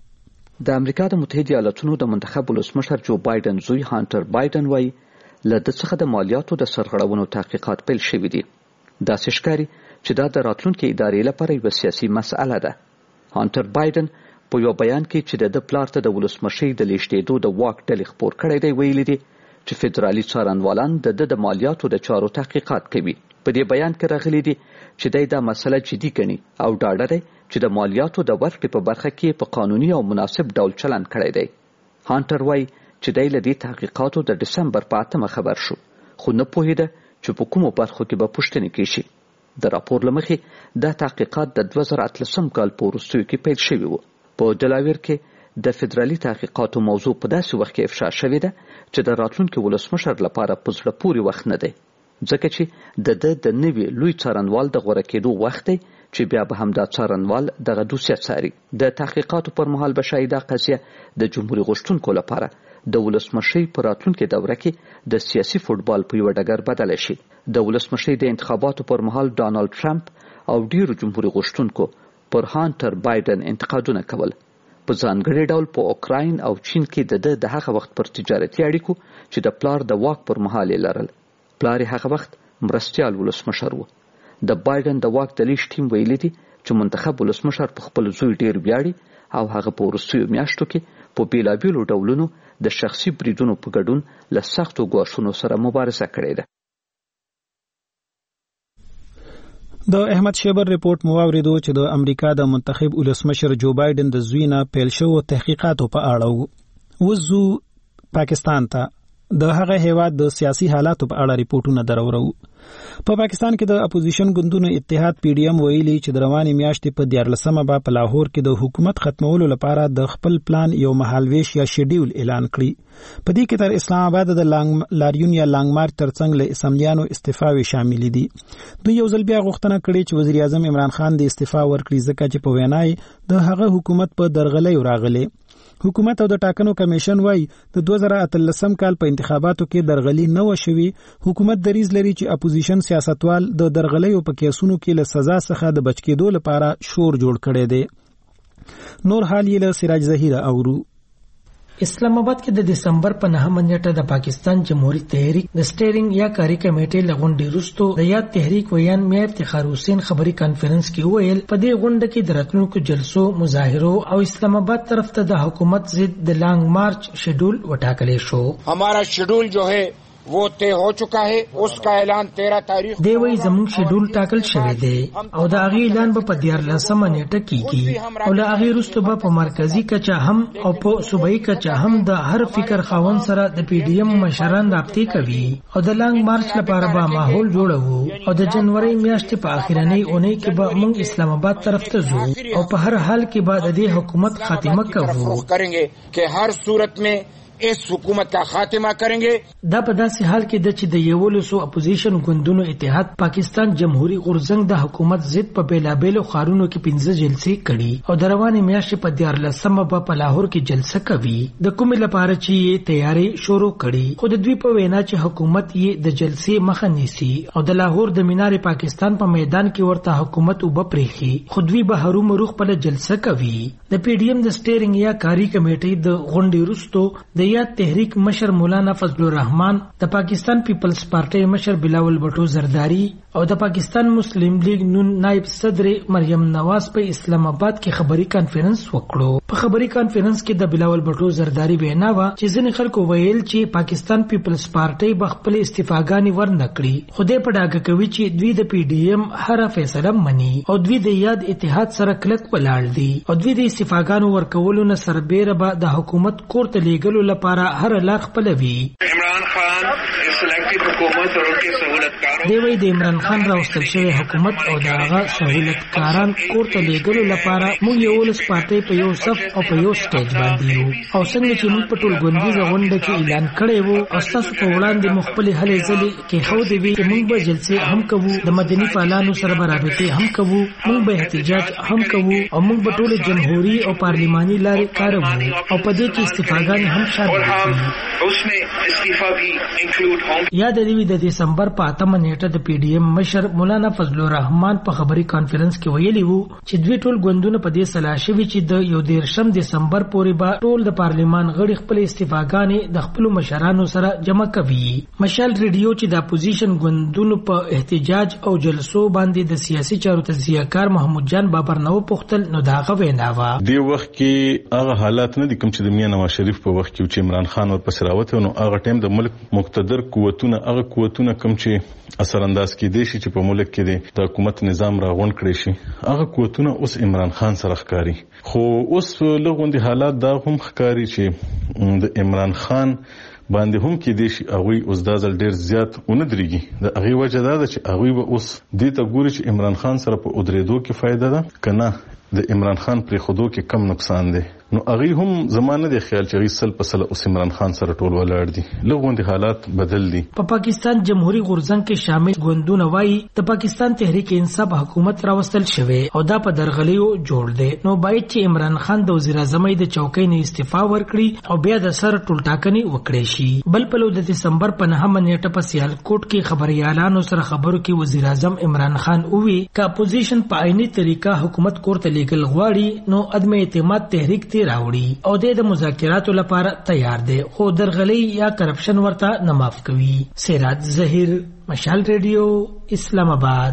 د امریکا د متحده ایالاتونو د منتخب ولسمشر جو بایدن زوی هانټر بایدن وايي لدې څخه د مالیاتو د سرغړونو تحقیقات پیل شوي دي. دا ښکاري چې دا د راتلونکي ادارې لپاره یو سیاسي مسأله ده. هانټر بایدن په یو بیان کې چې د پلار ته د ولسمشۍ د لیشتېدو د واک ډلې خپور کړی دی ویلي دي چې فدرالي څارنوالان د مالیاتو د چارو تحقیقات کوي. په دې بیان کې راغلي دي چې دا مسله جدي ګڼي او ډاډه دی چې د مالیاتو د ورکړې په برخه کې په قانوني او مناسب ډول چلند کړی دی. هانټر وايي چې د دې تحقیقاتو د دسمبر په 8 خبر شو خو نه پوهیده چې په کومو برخو کې به پوښتنې کیشي. د راپور لمخې دا تحقیقات د 2013 کال په وروستیو کې پیل شوي وو. په دلاویر کې د فدرالي تحقیقاتو موضوع په داسې وخت کې افشا شوې ده چې د راتلونکي ولسمشر لپاره په زړه پورې وخت نه دی ځکه چې د نوي لوی څارنوال د غوره کېدو وخت دی چې بیا به همدا څارنوال دغه دوسیه څاري. د تحقیقاتو پر مهال به شاید دا قضیه د جمهوریت غوښتونکو لپاره د ولسمشۍ په راتلونکي دوره کې د سیاسي فوټبال په یو ډګر بدل شي. د ولسمشۍ د انتخاباتو پر مهال ډانلډ ټرمپ او ډیرو جمهوریت غوښتونکو پر هانټر بایدن انتقادونه کول. په ځانګړي ډول په اوکراین او چین کې د هغه وخت پر تجارتي اړیکو چې د پلار د واک پر مهال لرل. پلار هغه وخت مرستيال ولسمشر وو. د بایدن د واک د لیش ټیم ویلي دي چې منتخب ولسمشر په خپل زوی ډیر ویاړي او هغه په وروستیو میاشتو کې په بیلابیلو ډولونو د شخصي بریدونو په ګډون له سختو ګواښونو سره مبارزه کړې ده. د احمد شیبر ریپورت مو اوریدو چې د امریکا د منتخب ولسمشر جو بایدن د زوی نه پیل شوو تحقیقاتو په اړه وزو پاکستان ته د هغه هیواد د سیاسي حالاتو په اړه ریپورتونه درورو. په پاکستان کې د اپوزیشن ګوندونو اتحاد پی ډی ایم ویلي چې د رواني میاشتې په 14مه به په لاهور کې د حکومت ختمولو لپاره د خپل پلان یو مهالویش یا شیډیول اعلان کړي. په دې کې تر اسلام آباد د لاریون یا لانګ مارچ ترڅنګ له اسمبلیانو استعفاوي شامل دي. دوی یو ځل بیا غوښتنه کړې چې وزیر اعظم عمران خان د استعفا ورکړي ځکه چې په وینای د هغه حکومت په درغلۍ راغلی. حکومت او د ټاکنو کمیشن وايي د 2013 کال په انتخاباتو کې درغلي نه وشوي. حکومت دریځ لري چې اپوزیشن سیاستوال د درغلیو په کیسونو کې له سزا څخه د بچ کېدو لپاره شور جوړ کړي دي. نور حال یې له سراج ظهیر اورو. اسلام آباد کې د دسمبر په 9 نیټه د پاکستان جمهوریت تحریک د سټیرینګ یا کاری کمیټې لغونډې وروسته د یاد تحریک ویان میر افتخار حسین خبري کانفرنس کې وویل په دې غونډه کې د راتلونکو جلسو مظاهرو او اسلام آباد طرف ته د حکومت ضد د لانګ مارچ شیډول وټاکل شو. हमारा शेड्यूल जो है वो तय हो चुका है, उसका ऐलान 13 तारीख دی وی زموږ شیډول ټاکل شوی دی او د هغه اعلان په 14 نیټه کیږي او له هغه وروسته به په مرکزی کچا هم او په صوبایي کچا هم د هر فکر خاوند سره د پی ډی ایم مشران رابطې کوي او د لانګ مارچ لپاره به ماحول جوړوو او د جنوري میاشتې په اخیرنۍ اونۍ کې به موږ اسلام آباد طرف ته ځو او په هر حال کې به د حکومت خاتمه کوو कि हर सूरत में इस हुकूमत का खात्मा करेंगे. دا په داسې حال کې د چې د یولسو اپوزیشن ګوندونو اتحاد پاکستان جمهوریت غورځنګ د حکومت ضد په بیلابیلو خارونو کې 15 جلسې کړي او د روانې میاشتې په 14 په لاهور کې جلسه کوي د کومې لپاره چې تیاری شروع کړي خو د دوی په وینا چې حکومت یې د جلسې مخه نیسي او د لاهور د مینار پاکستان په میدان کې ورته حکومت وبپریخي خو دوی به هرومرو خپل جلسه کوي. د پی ډی ایم د سټیرینګ یا کاری کمیټې د غونډې وروسته د یاد تحریک مشر مولانا فضل الرحمن د پاکستان پیپلز پارټي مشر بلاول بټو زرداری او د پاکستان مسلم لیگ نون نائب صدر مریم نواز په اسلام آباد کې خبري کانفرنس وکړو. په خبري کانفرنس کې د بلاول بټو زرداری وینا و چې ځینې خلکو ویل چې پاکستان پیپلز پارټي به خپل استعفاګانی ورنکړي خو دې په ډاګه کوي چې دوی د پی ډی ایم هر فیصله مني او دوی د یاد اتحاد سره کلک ولاړ دي او دوی د استعفاګانو ورکولو نه سربېره به د حکومت کور ته لیږلو لپاره هر لار خپلوي. عمران خان سلیکټډ حکومت او کې سہولتکاران دی وی د عمران خان راوستل شوی حکومت او دغه سہولتکاران کور ته لیږلو لپاره موږ یو لس پارټي په یو صف او په یو سټیج باندې یو او څنګه چې موږ په ټول غونډیزه غونډه کې اعلان کړی وو او تاسو په وړاندې مخبل هلې ځلې کې خو دی وی موږ به جلسې هم کوو د مدني فعالانو سره برابرته هم کوو موږ به احتجاج هم کوو او موږ په ټول جمهوریت او پارلماني لارې کارو او په دې کې استفاګان هم شامل دي. یاد دی د دسمبر په 8 نیټه د پی ډی ایم مشر مولانا فضل الرحمن په خبري کانفرنس کې ویلي وو چې دوی ټول ګوندونه په دې صلاح شوي چې د 11 دسمبر پورې به ټول د پارلمان غړي خپل استفاګانې د خپل مشرانو سره جمع کوي. مشال ریډیو چې د اپوزیشن ګوندونو په احتجاج او جلسو باندې د سیاسي چارو تجزیه‌کار محمود جان بابر نو پختل نو داغه وینا و دی وخت کې هغه حالات نه دي کوم چې د میاں نواز شریف په وخت کې چې عمران خان ورپسې راوته نو هغه ټیم د ملک مقتدر قوتونه هغه قوتونه کوم چې اثر انداز کېدي شي چې په ملک کې د حکومت نظام راغون کړی شي هغه قوتونه اوس عمران خان سره ښکاری خو اوس لغوندي حالات دا هم ښکاری چې د عمران خان باندې هم کې دي شي هغه اوس د ځل ډیر زیات اوندريږي د هغه وجه دا چې هغه به اوس د ته ګوري چې عمران خان سره په ودرېدو کې فائدہ ده کنه د عمران خان پر خودو کې کم نقصان دی نو هغه هم زمانه د خیال چې سل په سل اوس عمران خان سره ټول ولاړ دي لغوندي حالات بدل دي. په پاکستان جمهوریت غورځنګ کې شامل ګوندونه وایي د پاکستان تحریک انصاف حکومت راوستل شوی او دا په درغلیو جوړ دی نو باید چې عمران خان د وزیر اعظم د چوکۍ نه استعفا ورکړي او بیا د سر ټولټاکنې وکړي شي. بل په د دسمبر په 9 نیټه په سیالکوټ کې خبريالانو سره خبرو کې وزیر اعظم عمران خان وویل چې اپوزیشن په عیني طریقه حکومت کور ته لیږل غواړي نو عدم اعتماد تحریک راوړي او د مذاکراتو لپاره تیار دی خو درغلي یا کرپشن ورته نه معاف کوي. سراج ظهیر مشال ریډیو اسلام آباد.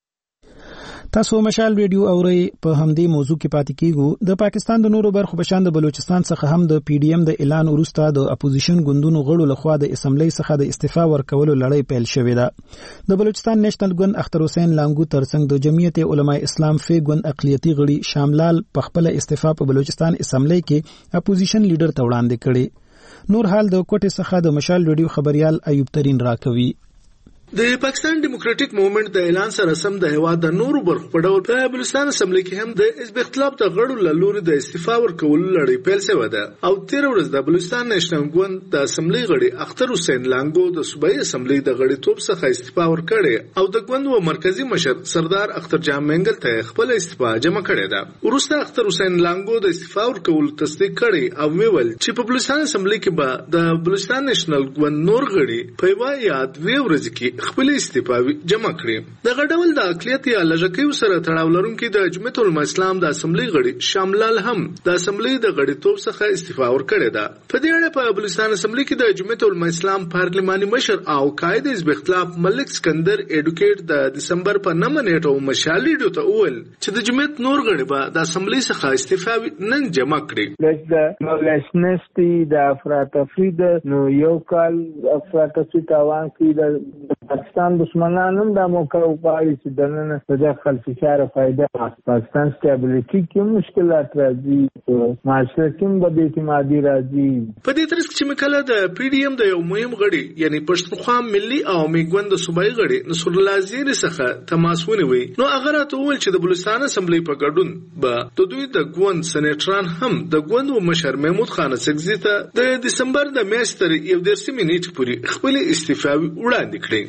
تاسو مشال ریډیو اورئ په همدې موضوع کې پاتې کیږو. د پاکستان د نورو برخو بشان د بلوچستان څخه هم د پی ډی ایم د اعلان وروسته د اپوزیشن ګوندونو غړو لخوا د اسمبلی څخه د استعفا ورکولو لړۍ پیل شوې ده. د بلوچستان نېشنل ګوند اختر حسین لانګو ترڅنګ د جمعیت علماء اسلام فی ګوند اقلیتي غړي شاملال په خپل استعفا په بلوچستان اسمبلی کې اپوزیشن لیډر ته وړاندې کړي. نور حال د کوټې څخه د مشال ریډیو خبريال ایوب ترين راکوي. د پاکستان ډیموکراټک موومېنټ د اعلان سره سم د هیواد د نورو برخو په ډول په بلوچستان اسمبلی کې هم د حزب اختلاف د غړو له لوري د استعفا ورکولو لړۍ پیل شوې ده او 13 ورځ د بلوچستان نېشنل ګوند د اسمبلی غړي اختر حسین لانګو د صوبایي اسمبلی د غړي توپ څخه استعفا ورکړي او د ګوند و مرکزی مشر سردار اختر جان منګل ته خپل استعفا جمع کړې ده. وروسته اختر حسین لانګو د استعفا ورکولو تصدیق کړي او ویل چې په بلوچستان اسمبلی کې به د بلوچستان نېشنل ګوند نور غړي په یوه یا دوه ورځې کې خپل استعفاوي جمع کړې. دغه ډول د اقلیت یا لږکیو سره تړاو لرونکي د جمعیت العلماء اسلام د اسمبلی غړي شاملال هم د اسمبلی د غړیتوب څخه استعفا ورکړې ده. په دې اړه په بلوچستان اسمبلی کې د جمعیت العلماء اسلام پارلماني مشر او قائد حزب اختلاف ملک سکندر ایډوکیټ د دسمبر په 9 نیټه مشال ریډیو ته وویل چې د جمعیت نور غړي به د اسمبلی څخه استعفاوي نن جمع کړي. د نولسنستی د افراطفری د نو یو کال افراطفری تاوان کې د پاکستان دشمنانو د موقع وپاري چې دنه تدخل فشار فائدہ پاکستان سټیبلیټی کې مشکلات راځي معاشره کې به د اعتمادي راځي. په دې ترڅ کې مکله د پی ډی ایم د یو مهم غړي یعنی پښتونخوا ملي او میګوند د صوبایي غړي نصر الله زیری څخه تماس ونیوي. نو هغه راته وویل چې د بلوچستان اسمبلی په ګډون به د دوی د ګوند سېنیټران هم د ګوند مشر محمود خان سګزي ته د دسمبر د میاشتې تر 11 نیټې پورې خپل استعفاوي وړاندې کړې.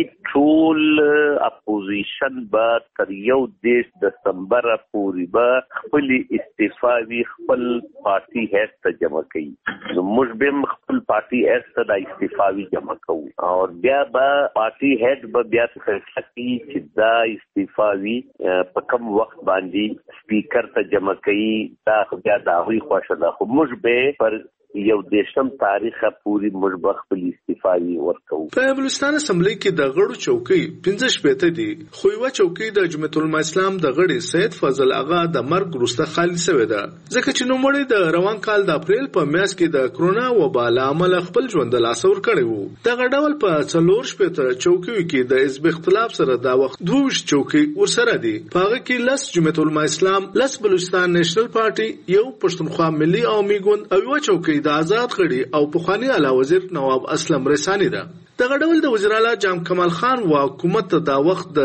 ټول اپوزیشن به تر 1 دسمبر پورې به خپل استعفاوي خپل پارټي هیڅ ته جمع کوي. نو موږ به خپل پارټي هیڅ ته د استعفاوي جمع کوو او بیا به پارټي هیډ به بیا فیصله کوي چې دا استعفاوي په کوم وخت باندې سپیکر ته جمع کوي. دا بیا د هغوی خوښه ده خو موږ به پر 1 تاریخ پوری مربخ خپل استعفاوي ورکوو. په بلوچستان اسمبلی کې د غړو چوکۍ 15 شپېته دي خو یو چوکۍ د جمعیت العلماء اسلام د غړي سید فضل اغا د مرګ وروسته خالی شوې ده ځکه چې نوموړی د روان کال د اپریل په میاشت کې د کرونا وبا له امله خپل ژوند له لاسه ورکړی وو. دغه ډول په 4 شپېته چوکیو کې د حزب اختلاف سره دا وخت 22 چوکۍ ورسره دي. په هغه کې 10 جمعیت العلماء اسلام، 10 بلوچستان نیشنل پارټي، یو پښتونخوا ملي او میګوند او یو چوکۍ د آزاد غړي او پخوانی اعلی وزیر نواب اسلم رسانی ده. دغه ډول د وزیر اعلی جام کمال خان و حکومت ته دا وخت د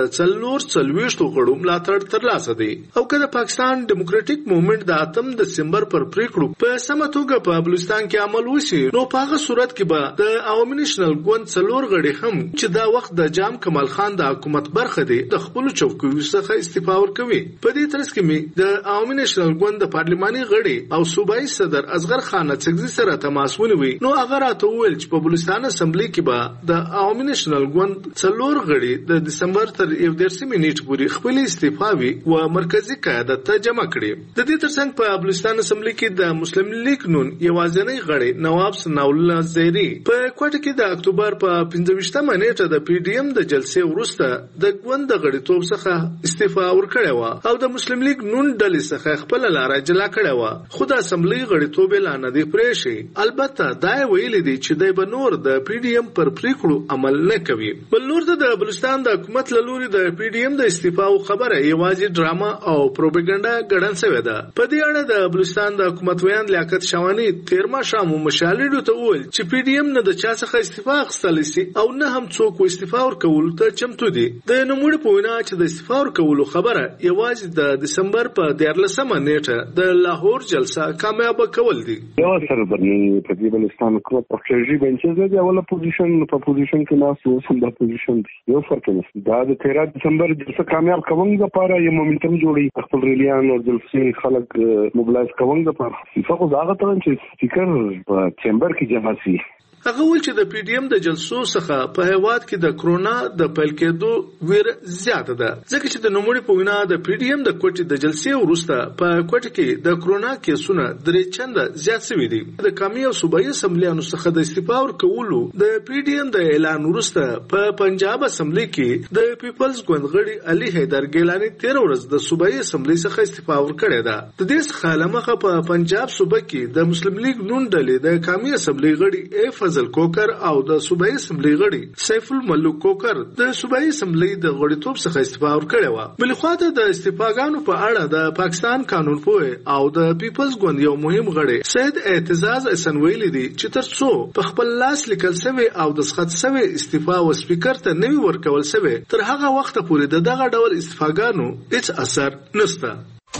440 غړو ملاتړ ترلاسه دی او کله پاکستان ډیموکراټیک موومېنټ د 8 دسمبر پر پریکړو په سمه توګه په بلوچستان کې عمل وشي نو په هغه صورت کې به د عوامي نېشنل ګوند 4 غړي هم چې دا وخت د جام کمال خان د حکومت برخه دي د خپل چوکیو څخه استعفا ورکوي. په دې ترڅ کې می د عوامي نېشنل ګوند د پارلماني غړي او صوبایي صدر اصغر خان اڅکزي سره تماس ونیوي. نو هغه راته وویل چې په بلوچستان اسمبلی کې به د عوامي نېشنل ګوند 4 غړي د دسمبر تر 11 نیټې پورې خپل استعفاوي و مرکزی قیادت ته جمع کړي. د دې ترڅنګ په بلوچستان اسمبلی کې د مسلم لیگ نون یوازینی غړي نواب ثناء الله زیری په کوټه کې د اکتوبر په 15 نیټه د پی ډی ایم د جلسې وروسته د ګوند د غړیتوب څخه استعفا ورکړی و او د مسلم لیگ نون ډلې څخه خپل لار جلا کړی و. خو د اسمبلی غړیتوب اعلان دی پرې شي. البته دا ویل دي چې د بنور د پی ډی ایم پر پریکړو عمل نه کوي. بل نور د بلوچستان د حکومت له لوري د پی ډی ایم د استعفا خبره یوازې ډراما او پروپاګاندا ګڼل شوې ده. په دې اړه د بلوچستان د حکومت ویان لیاقت شوانی 13 شامو مشالډو ته وویل چې پی ډی ایم نه د چا څخه استعفا اخیستل شي او نه هم څوک استعفا ورکول ته چمتو دي. د نوموړي په وینا چې د استعفا ورکول خبره یوازې د دسمبر په 14 نیټه د لاهور جلسه کامیاب کول دي. یو سره باندې په بلوچستان حکومت په کېږي بنچ دی اوله پوزیشن په پوزیشن کې ناس اوسم د پوزیشن یو فرق نه دا د 13 دسمبر جلسه کامیاب کوم لپاره یو مومنټم جوړي خپل ریلیان او جلسې خلک موبلایز کوم لپاره فقط هغه ته چې سپیکر په چمبر کې جمع شي. هغه ول چې د پی ډی ایم د جلسو څخه په هیواد کې د کرونا د پیل کېدو ویر زیاته ده ځکه چې د نوموړي په وینا د پی ډی ایم د کوټې د جلسې وروسته په کوټه کې د کرونا کیسونه درې چنده زیات شوي دي. د قومي او صوبایي اسمبلیانو څخه د استعفا ورکولو د پی ډی ایم د اعلان وروسته په پنجاب اسمبلی کې د پیپلز ګوند غړي علي حیدر ګیلانی 13 ورځ د صوبایي اسمبلی څخه استعفا ورکړی ده. د دې څخه لمخه په پنجاب صوبه کې د مسلم لیگ نون ډلې د قومي اسمبلی غړي کوکر او د صوبایي اسمبلی غړي سیف الملک کوکر د صوبایي اسمبلی د غړیتوب څخه استعفا ورکړی و. بل خو د استعفاګانو په اړه د پاکستان قانون پوه او د پیپلز ګوند یو مهم غړي سید اعتزاز حسن ویلي دي چې ترڅو په خپل لاس لیکل شوی او دسخط شوی استعفا او سپیکر ته نوی ورکول شوی تر هغه وخت پورې دغه ډول استعفاګانو هیڅ اثر نشته.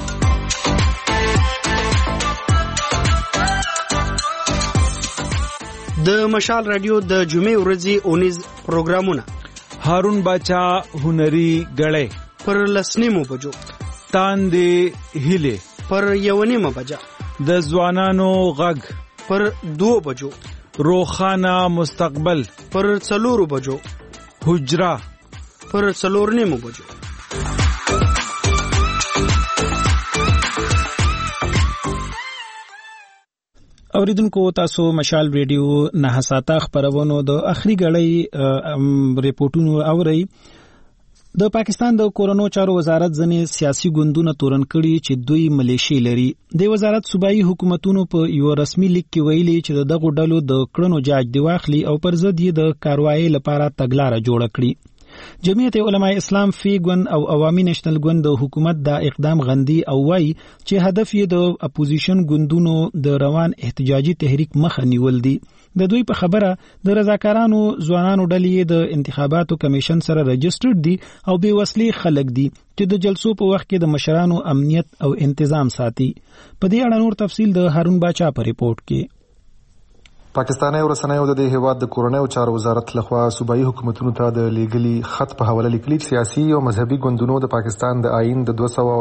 د مشال رادیو د جمعې ورځې اونیز پروګرامونه هارون باچا هنري غړې پر لسنیمو بجو تاندې هیله پر یونیمه بجا د ځوانانو غږ پر 2 بجو روخانه مستقبل پر 4 بجو حجره پر 4:30 بجو. اوریدونکو تاسو مشال ریډیو 9 خبرونو د اخري غړی ریپورتونو اوري. د پاکستان د کورونو چارو وزارت ځنې سیاسي ګوندونه تورن کړي چې دوی ملیشي لري. د وزارت صوبایي حکومتونو په یو رسمي لیک کې ویلي چې دغه ډلو د کړنو جاج دی واخلي او پر ضد یې د کاروایی لپاره تګلارې جوړ کړي. جمعیت علماء اسلام فی ګوند او عوامي نېشنل ګوند د حکومت د اقدام غندي او وایي چې هدف یې د اپوزیشن ګوندونو د روان احتجاجي تحریک مخه نیول دي. د دوی په خبره د رضاکارانو ځوانانو ډلې د انتخاباتو کمیشن سره رجسټرډ دي او بې وسلې خلک دي چې د جلسو په وخت کې د مشرانو امنیت او انتظام ساتي. په دې اړه نور تفصیل د هارون باچا په ریپورت کې. پاکستاني ورسنیو د هیواد د کورونو چارو وزارت لخوا صوبایي حکومتونو ته د لیګلي خط په حواله لیکلي سیاسي او مذهبي ګوندونو د پاکستان د آئین د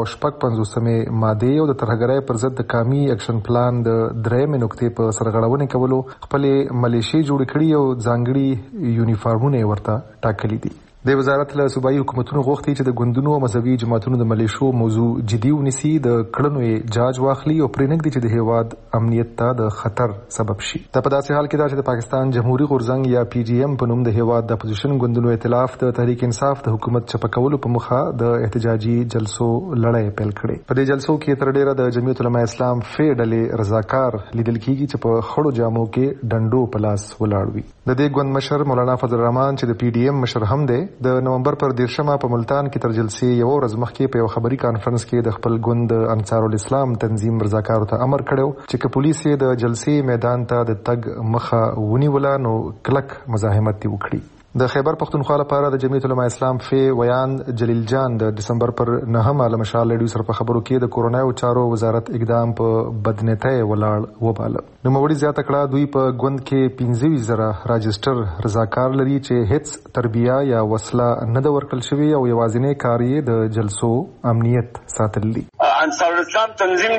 255 ماده او د ترهګرۍ پر ضد د قومي اکشن پلان د 3 نقطې په سرغړونې کولو خپل ملیشي جوړ کړي او ځانګړي یونیفارمونه ورته ټاکلي دي. د وزارت له صوبایي حکومتونو غوښتي چې د ګوندونو او مذهبي جماعتونو د ملیشو موضوع جدي ونیسي، د کړنو جاج واخلي او پرېنږدي چې د هیواد امنیت ته د خطر سبب شي. دا په داسې حال کې دا چې د پاکستان جمهوریت غورځنګ یا پی ډی ایم په نوم د هیواد د اپوزیشن ګوندونو ائتلاف د تحریک انصاف د حکومت چپکولو په مخه د احتجاجي جلسو لړۍ پیل کړې. په دې جلسو کې تر ډیره د جمعیت علماء اسلام فی ډلې رضاکار لیدل کیږي چې په خړو جامو کې ډنډو په لاس ولاړ وي. د دې ګوند مشر مولانا فضل الرحمن چې د پی ډی ایم مشر هم دی، د نومبر پر 10 په ملتان کې تر جلسې یو ورځ مخکې په یو خبري کانفرنس کې د خپل ګوند انصار الاسلام تنظیم رضاکارو ته امر کړو چې پولیس یې د جلسې میدان ته د تګ مخه ونیوله نو کلک مزاحمت وکړي. د خیبر پختونخوا لپاره د جمعیت علماء اسلام فی ویان جلیل جان د دسمبر پر 9 له مشال ریډیو سره په خبرو کې د کورونو چارو وزارت اقدام په بدنیتۍ ولاړ وباله. نو موري زیاته کړه دوی په ګوند کې 15,000 راجستر رضاکار لري چې هیڅ تربیه یا وسله نه د ورکل شوی او یوازینی کار یې د جلسو امنیت ساتل دي. انصار الاسلام تنظیم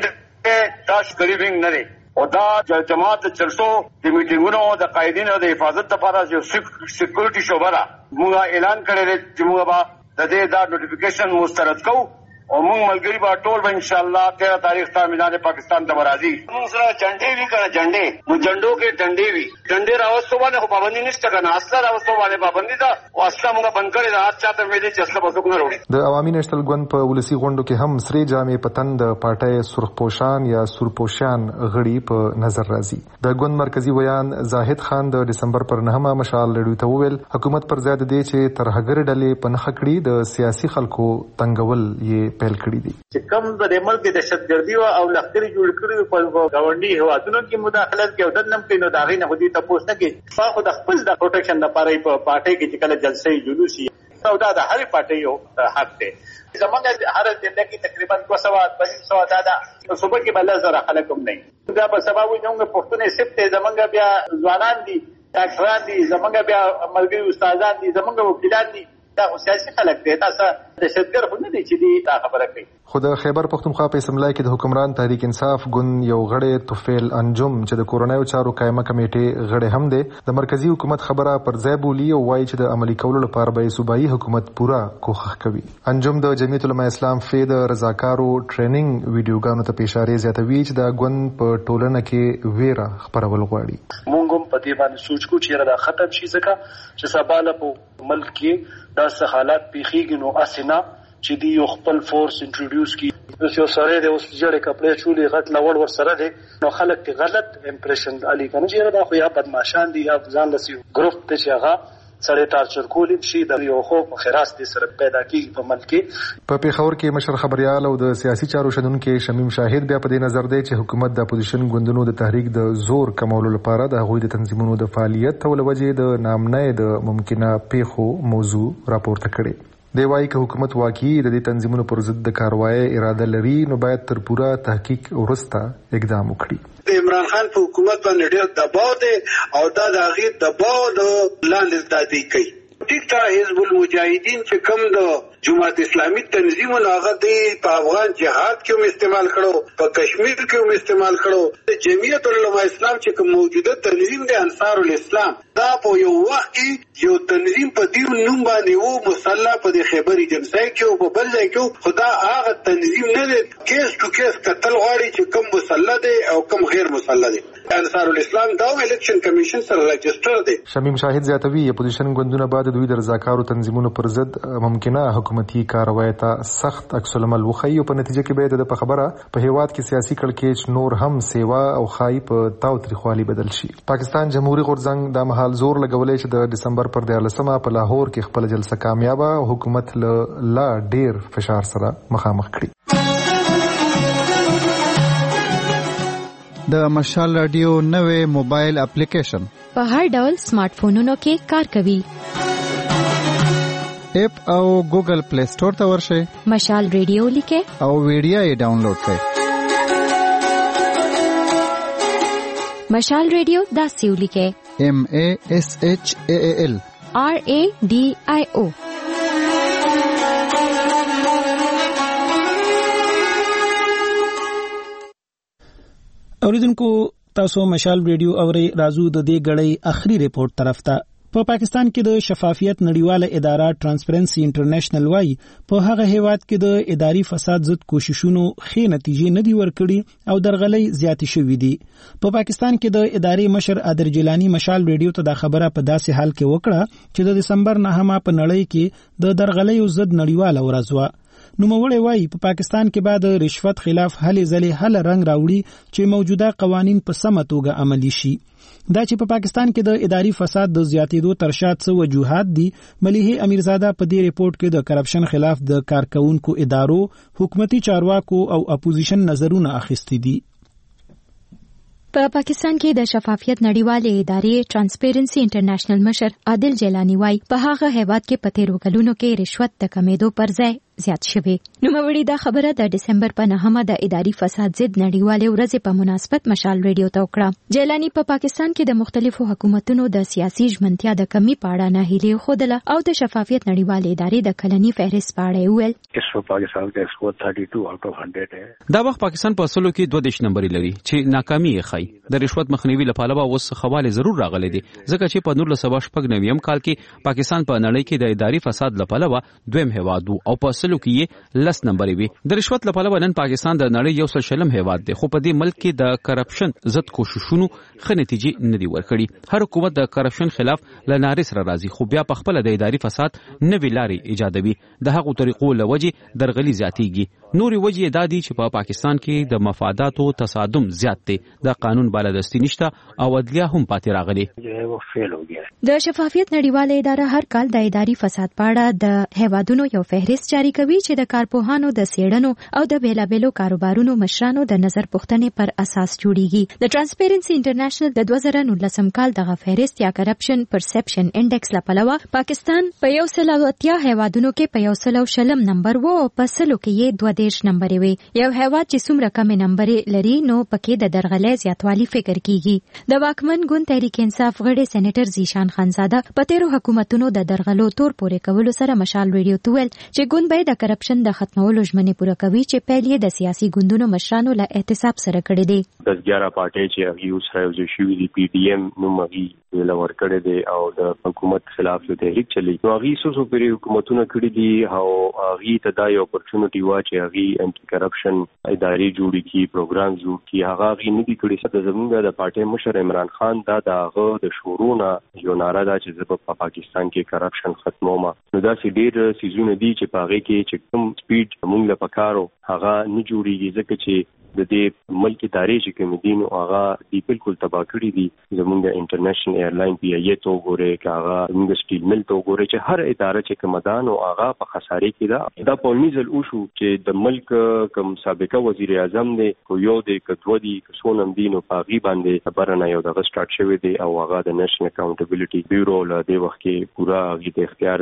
د تاش قریبینګ نه لري او دا جماعت د چرسو د میټینګونو د قائدینو د حفاظت لپاره چې سکیورټي شوبه ده موږ اعلان کړی چې موږ به د دې دا نوټیفیکیشن مسترد کوو او موږ ملګری به ټول به ان شاء الله 13 تاریخ ته میدان پاکستان ته راځي. موږ سره جنډې وی کنه جنډې نو جنډو کې ډنډې وی ډنډې راوستو باندې خو پابندي نشته کنه اصلا راوستو باندې پابندي ده او اصلا موږ بند کړی دا هر چاته مې دي چې اصلا بسوک نه وروړي. د عوامي نېشنل ګوند په ولسی غونډو کې هم سری جامې پتن د پارټۍ سرخپوشان یا سورپوشان غړي په نظر راځي. د ګوند مرکزی ویان زاهد خان د دسمبر پر 9 مشال لړۍ ته وویل حکومت پر ځای د دې چې ترهګر ډلې په نخ کړي د سیاسي خلکو تنګول یې پیل کړی دي. چې کوم د ملک د دهشتګردي او لښکري جوړ کړي په گاونډي هوادونو کې مداخلت کوي او د نم کې نو داغې نه هدي تاسو نه کې خو د خپل د پروټیکشن لپاره په پارټي کې چې کله جلسې جلوسي او دا د هر پارټي یو حق دی. زمونږ هر ځل کې تقریبا 200 دا صوبه کې بل زره خلک هم نه دا په سبب وي پښتون سپته زمونږ بیا ځوانان دي ډاکټران دي زمونږ بیا ملګری استادان دي زمونږ وکیلان دي دا سیاسي خلک دي تاسو د شتګر خو نه دي چې دی دا خبره کوي. خو د خیبر پختونخوا په اسمبلی کې د حکمران تحریک انصاف ګوند یو غړی توفیل انجم چې د کورونو چارو قائمه کمیټې غړی هم دی د مرکزی حکومت خبره پر ځای بولی او وایي چې د عملی کولو لپاره به صوبایي حکومت پورا کوښښ کوي. انجم د جمعیت علماء اسلام فی د رضاکارو ټریننګ ویډیوګانو ته اشاره زیاتوي چې د ګوند په ټولنه کې ویره خپرول غواړي. مونږ هم په دې باندې سوچ کو چې دا ختم شي ځکه چې سباله په ملک کې داسې حالات پیښیږي نو اسنه چې دی یو خپل فورس انټروډیوس کی یو سره د اوس جوړې کپړې چولې غټ لوړ ور سره دي نو خلک ته غلط امپریشن علي کنه چې دا خو یا بدمعشان دي یا ځان لسی ګروپ ته چې هغه سره تارچر کولم شي د یو خو خیراس دي سره پیدا کیږي په ملک کې. په پیښور کې مشر خبريال او د سیاسي چارو شندونکو شمیم شاهد بیا په دې نظر دی چې حکومت د اپوزیشن ګوندونو د تحریک د زور کمولو لپاره د هغوی د تنظیمونو د فعالیت او لوجې د نامنه د ممکنه پیښو موضوع راپورته کړي. دی وايي که حکومت واقعي د دې تنظیمونو پر ضد د کاروایی اراده لري نو باید تر پوره تحقیق ورسته اقدام وکړي. د عمران خان په حکومت باندې ډېر دباو دی او دا د هغې دباو د لاندې تادیق کوي. ټیک ته حزب المجاهدین چې کوم د جماعت اسلامي تنظیمونو هغه د افغان جهاد کې هم استعمال کړو، په کشمیر کې هم استعمال کړو. د جمعیت العلماء اسلام چې کوم موجوده تنظیم دی انصار الاسلام، دا په یو وخت کې یو تنظیم په دې نوم باندې وو مسلح په د خیبر جمسای کې او په بل ځای کې، خدا هغه تنظیم نه دی. کیس ټو کیس قتل غواړي چې کوم مسلح دی او کوم غیر مسلح دی. انصار الاسلام دا الیکشن کمیشن سره رجسٹر دی. شمیم شاهد زیاتوی اپوزیشن ګوندونه بعد دوی د رضاکارو تنظیمونو پر ضد ممکنه حکومتي کاروایی ته سخت عکس العمل وخی او په نتیجه کې به د خبره په هیواد کې سیاسي کړکېچ نور هم سیوا او خای په تاوتریخوالي بدل شي. پاکستان جمهوریت غورځنګ د محل زور لګولې چې د دسمبر پر 14مه په لاهور کې خپل جلسه کامیابه او حکومت لا ډیر فشار سره مخامخ کړي. د مشال رادیو نوې موبایل اپلیکیشن په هر ډول سمارټ فونونو کې کار کوي. اپ او ګوګل پلی سٹور ته ورشئ، مشال رادیو لیکئ او ویډیو یې ډاونلوډ کړئ. مشال رادیو داسې ولیکئ MASHAAL RADIO. اوریدونکو تاسو مشال ریډیو اوري، رازو د دې غړې اخري ریپورت طرف ته. په پاکستان کې د شفافیت نړیواله اداره ټرانسپرنسي انټرنیشنل وايي په هغه هیواد کې د اداري فساد ضد کوششونو ښې نتیجې نه دي ورکړي او درغلۍ زیاتې شوې دي. په پاکستان کې د ادارې مشر عادر جیلانی مشال ریډیو ته دا خبره په داسې حال کې وکړه چې د دسمبر 9 په نړۍ کې د درغلۍ ضد نړیواله ورځ وه. نوموړی وایي په پاکستان کې بعد رشوت خلاف هلې ځلې هله رنګ راوړي چې موجوده قوانین په سمه توګه عملي شي. دا چې په پاکستان کې د اداري فساد د زیاتېدو تر شا څه وجوهات دي، ملیحه امیرزاده په دې ریپورت کې د کرپشن خلاف د کارکونکو ادارو، حکومتي چارواکو او اپوزیشن نظرونه اخیستي دي. په پاکستان کې د شفافیت نړیوالې ادارې ټرانسپیرنسي انټرنیشنل مشر عادل جیلانی وایي په هغه هیواد کې په تیرو کلونو کې رشوت د کمیدو پر ځای زیات شوی. نوموړي دا خبره د دسمبر په 9 د اداري فساد ضد نړیوالې ورځې په مناسبت مشال ریډیو ته وکړه. جیلانی په پاکستان کې د مختلفو حکومتونو د سیاسي ژمنتیا د کمی په اړه ناهیلي خوده او د شفافیت نړیوالې ادارې د کلنی فهرست په اړه ویل. پاکستان کا اسکور 32 آؤٹ اف 100 ہے. دا وخت پاکستان په اصلو کې 22 نمبر لري چې ناکامي یې خای. د رشوت مخنیوي لپاره به اوس خواله ضرور راغلي دي ځکه چې په 1999 کال کې پاکستان په نړۍ کې د اداري فساد لپاره دویم هیواد او په اصلو کې 10 نمبر وي. د رشوت لپاره نن پاکستان د نړۍ یو سلشلم هیواد دی، خو په دې ملک کې د کرپشن ضد کوششونو ښه نتیجې نه دي ورکړي. هر حکومت د کرپشن خلاف لنارې سره راځي، خو بیا په خپل د اداري فساد نوې لارې ایجادوي. د هغو طریقو لوجې درغلي زیاتېږي. نورې وجې دا دي چې په پاکستان کې د مفاداتو تصادم زیات دی، د قانون بالادستي نشته او عدلیه هم پاتې راغلي. د شفافیت نړیواله اداره هر کال د اداري فساد په اړه د هیوادونو یو فهرست جاری کوي چې د کارپوهانو د څېړنو او د بیلابیلو کاروبارونو مشرانو د نظر پوښتنې پر اساس جوړیږي. د ټرانسپیرنسي انټرنیشنل د 2019 کال دغه فهرست یا کرپشن پرسپشن انډیکس لپاره پاکستان په 180 هیوادونو کې په 140 نمبر وو او په سلو کې یې 22 نمبر وي. یو هیواد چې څومره کم نمبر لري نو پکې د درغلۍ زیاتوالی فکر کیږي. د واکمن ګوند تحریک انصاف غړي سېنیټر زیشان خانزاده په تیرو حکومتونو د درغلو تور پورې کولو سره مشال ریډیو ته ویل چې ګوند به د کرپشن د ختمولو ژمنې پوره کوي چې پیل یې د سیاسي ګوندونو مشرانو له احتساب سره کړی دی. 10-11 پارټي چې هغه اوس راوځي شوې دي PDM نو مغي لور کړی دی او د حکومت خلاف یو تحریک چلی. نو هغه سوسو پری حکومتونه کړی دي او هغه ته دا یو اپورچونټی وا چې هغه انټي کرپشن ادارې جوړی کی پروګرام جوړ کی. هغه نه دي کړی چې زمونږ د پارټي مشر عمران خان دا دغه د شورونه یو ناره دا چې په پاکستان کې کرپشن ختمومه. نو دا سې ډېر سيزونه دي چې پاغه کې چې کوم سپیډ مونږ له پکارو هغه نه جوړیږي ځکه چې د دې ملک ادارې چې کوم دي نو هغه دی بالکل تباہ کړی دي. زمونږ انټرنیشنل ایرلاین PIA ته وګوره کاغه موږ سټیل مل ته وګوره چې هر اداره چې کوم دان او هغه په خسارې کې دا په نيزل او شو چې د ملک کوم سابقه وزیر اعظم دی کو یو د کډو دي کسونم دین او پاغي باندې خبره یو دغه سٹارټ شوی دی او هغه د نېشنل اکاونټیبিলিټي بیورو له دې وخت کې پورا غي د اختیار دی چې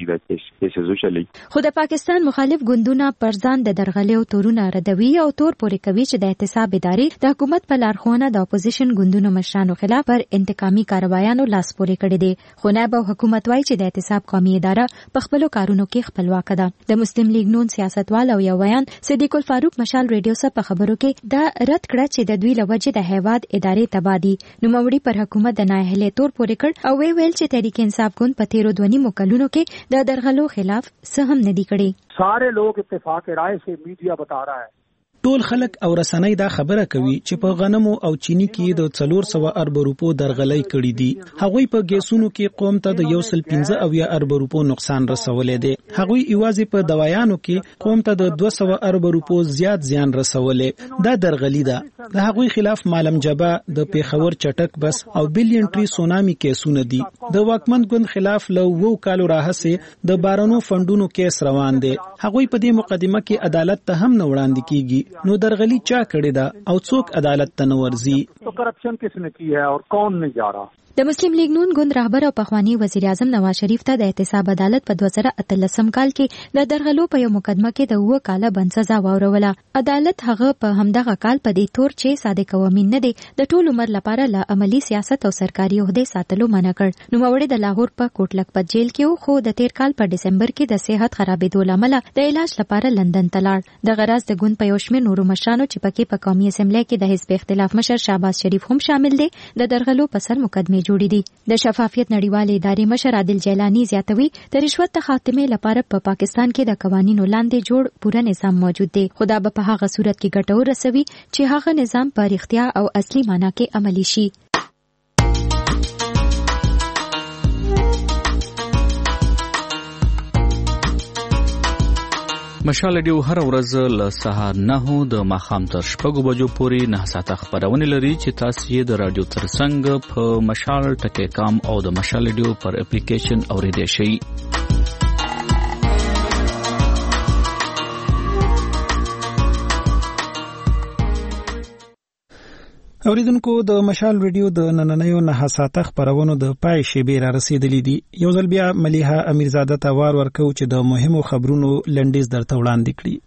راځي دا کیسز وشلي. خو د پاکستان مخالف ګوندونه پر ځان د درغلې او تورونه ردوي او تور پورې کوي چې د احتساب ادارې د حکومت په لارښوونه د اپوزیشن ګوندونو مشرانو خلاف پر انتقامي کاروایانو لاس پورې کړی دي. خو نائب حکومت وایي چې د احتساب قومي اداره په خپل کارونو کې خپلواک ده. د مسلم لیگ نون سیاستوال او یو ویان صدیق الفاروق مشال ریډیو سره په خبرو کې دا رد کړ چې د دوی لوجه د هیواد ادارې تبادی نوموړي پر حکومت د نااهلۍ تور پورې کړ او ویل چې تحریک انصاف ګوند په 13 کلونو کې د درغلو خلاف څه هم نه دي کړی. سارے لوگ اتفاق رائے سے میڈیا بتا رہا ہے. ټول خلک او رسنۍ دا خبره کوي چې په غنمو او چینی کې د 400 ارب روپو درغلۍ کړې دي. هغوی په ګیسونو کې قوم ته د 115 ارب روپو نقصان رسولې دي. هغوی ایوازي په دوايانو کې قوم ته د 200 ارب روپو زیات زیان رسولې. دا درغلي ده. د هغوی خلاف مالم جبا د پیښور چټک بس او بلین ټری سونامي کیسونه دي. د واکمن ګوند خلاف له 2 کالو راهسه د بارانو فندونو کیس روان دي. هغوی په دې مقدمه کې عدالت ته هم نه وړاندې کیږي. نو درغلی چا کړی دا او څوک عدالت ته نه ورځي. تو کرپشن کس نے کی ہے اور کون نہیں جا رہا. د مسلم لیگ نون ګوند رهبر او پخوانی وزیر اعظم نواز شریف ته د احتساب عدالت په 2013 کال کې د درغلو په یو مقدمه کې د 2 کاله بند سزا واوروله. عدالت هغه په همدغه کال په دې تور چې صادق قومین نه دی د ټول عمر لپاره له عملی سیاست او سرکاري عہدې ساتلو منع کړ. نو موري د لاهور په کوټ لکپت جیل کې خو د 13 کال په دسمبر کې د صحت خرابېدو لامل د علاج لپاره لندن ته لاړ. د غرض د ګوند په یو شمېر نورو مشرانو چې پکې په قومي اسمبلی کې د حزب اختلاف مشر شهباز شریف هم شامل دي د درغلو په سر مقدمه جوړې دي. د شفافیت نړیوالې ادارې مشر عادل جیلانی زیاتوي د رشوت د خاتمې لپاره په پاکستان کې د قوانینو لاندې جوړ پوره نظام موجود دی. خدا به په هغه صورت کې ګټور رسوي چې هغه نظام په اختیا او اصلي معنی کې عملی شي. مشال ډیو هر ورځ له سهار 9 د ماښام تر 6 بجو پورې 9 ساعته خبرونه لري چې تاسو یې د رادیو ترڅنګ په مشال ټکی کام او د مشال ډیو پر اپلیکیشن اوریدئ شئ. اوریدونکو د مشال ریډیو د نننیو 9 ساعته خبرونو د پای شیبې را رسیدلې دي. یو ځل بیا ملیحه امیرزاده ته وار ورکو چې د مهمو خبرونو لنډیز درته وړاندې کړي.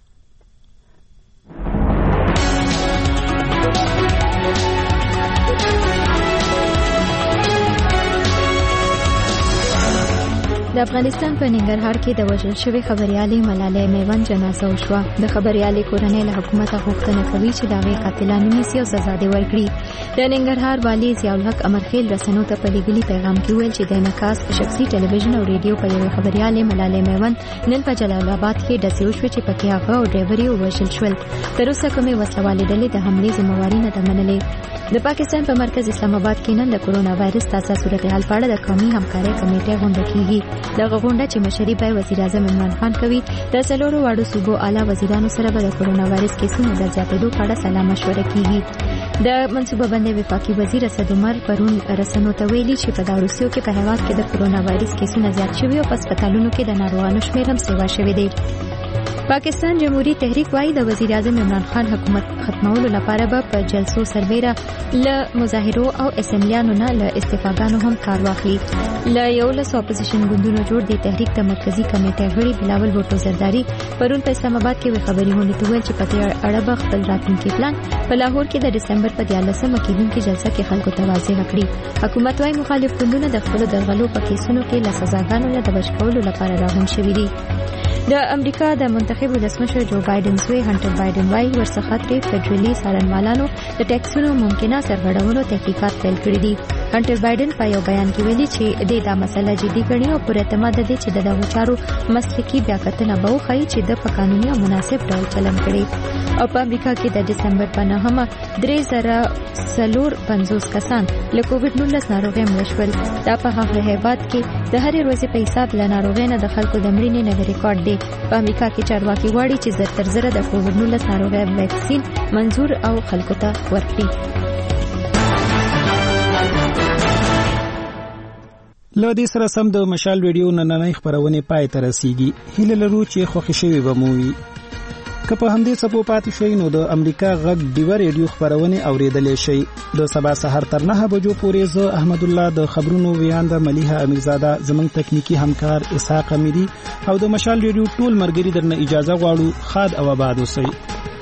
د افغانستان په ننګرهار کې د وژل شوی خبريالې ملالۍ میوند جنازه وشوه. د خبريالې کورنۍ له حکومت غوښتنه کوي چې د هغې قاتلان ونیسي او سزا دې ورکړي. د ننګرهار والي ضیاء الحق امرخیل رسنیو ته په لیږلي پیغام کې ویل چې د انعکاس شخصي ټلویزیون او ریډیو په یوې خبريالې ملالۍ میوند نن په جلال آباد کې ډزې وشوې چې پکې هغه او ډرایور یې وژل شول. تر اوسه کومې وسلوالې ډلې د حملې ذمہواري نه ده منلې. د پاکستان په مرکز اسلام آباد کې نن د کورونا وایرس تازه صورتحال په اړه د قومي همکارۍ کمیټې غونډه کیږي. دغه غونډه چې مشري به وزیر اعظم عمران خان کوي د څلورو واړو صوبو اعلی وزیرانو سره به د کورونا وایرس کیسونو د زیاتېدو په اړه سلا مشوره کیږي. د منصوبه بندۍ وفاقي وزیر اسد عمر پرون رسنیو ته ویلي چې په داروسیو کې په هیواد کې د کورونا وایرس کیسونه زیات شوي او په هسپتالونو کې د ناروغانو شمېر هم سیوا شوی دی. پاکستان جمهوریت تحریک وايي د وزیر اعظم عمران خان حکومت ختمولو لپاره به په جلسو سربېره له مظاهرو او اسمبلیانو نه له استعفاګانو هم کار واخلي. له 11 اپوزیشن ګوندونو جوړ د تحریک د مرکزی کمیټې غړي بلاول بوټو زرداری پرون په اسلام آباد کې خبرونه ته ویل چې په دې اړه به خپل راتلونکي پلان په لاهور کې د دسمبر په 14مه کېدونکې جلسه کې خلکو ته واضح کړي. حکومت وايي مخالف ګوندونه د خپل درغلو په کیسونو کې له سزاګانو نه د بچ کولو لپاره راغون شوي دي. د امریکا د منتخب ولسمشر جو بایدن زوی هانټر بایدن وايي ورڅخه ترې فدرالي څارنوالانو د ټیکسونو ممکنه سرغړونو تحقیقات پیل کړي دي. هانټر بایدن په یو بیان کې ویلي چې د مسله جدي ګڼي او پر اعتماد دي چې د دغو چارو مسلکي بیاکتنه به وښيي چې د قانوني او مناسب ډول چلن کړي. او په امریکا کې د دسمبر په 9مه 3050 کسان له کووډ-19 ناروغۍ مړه شول. دا په هغه هیواد کې د هرې ورځې په حساب له ناروغۍ نه د خلکو د مړینې نوی ریکارډ دی. په امریکا کې چارواکي غواړي چې زر تر زره د کووډ-19 ناروغۍ ویکسین منظور او خلکو ته ورکړي. له دې سره سم د مشال ویډیو نننۍ خبرونه پای ته رسیږي. هیله لرو چې خوښ شوي به مو وي. که په همدې څپو پاتې شئ نو د امریکا غږ ډیوه ریډیو خبرونه اوریدلای شئ. د سبا سحر تر 9 بجو پورې زه احمد الله د خبرونو ویانده ملیحه امیرزاده زمنګ تکنیکی همکار اسحاق امیری او د مشال ریډیو ټول مرګري درنه اجازه غواړو. خاد او آباد اوسئ.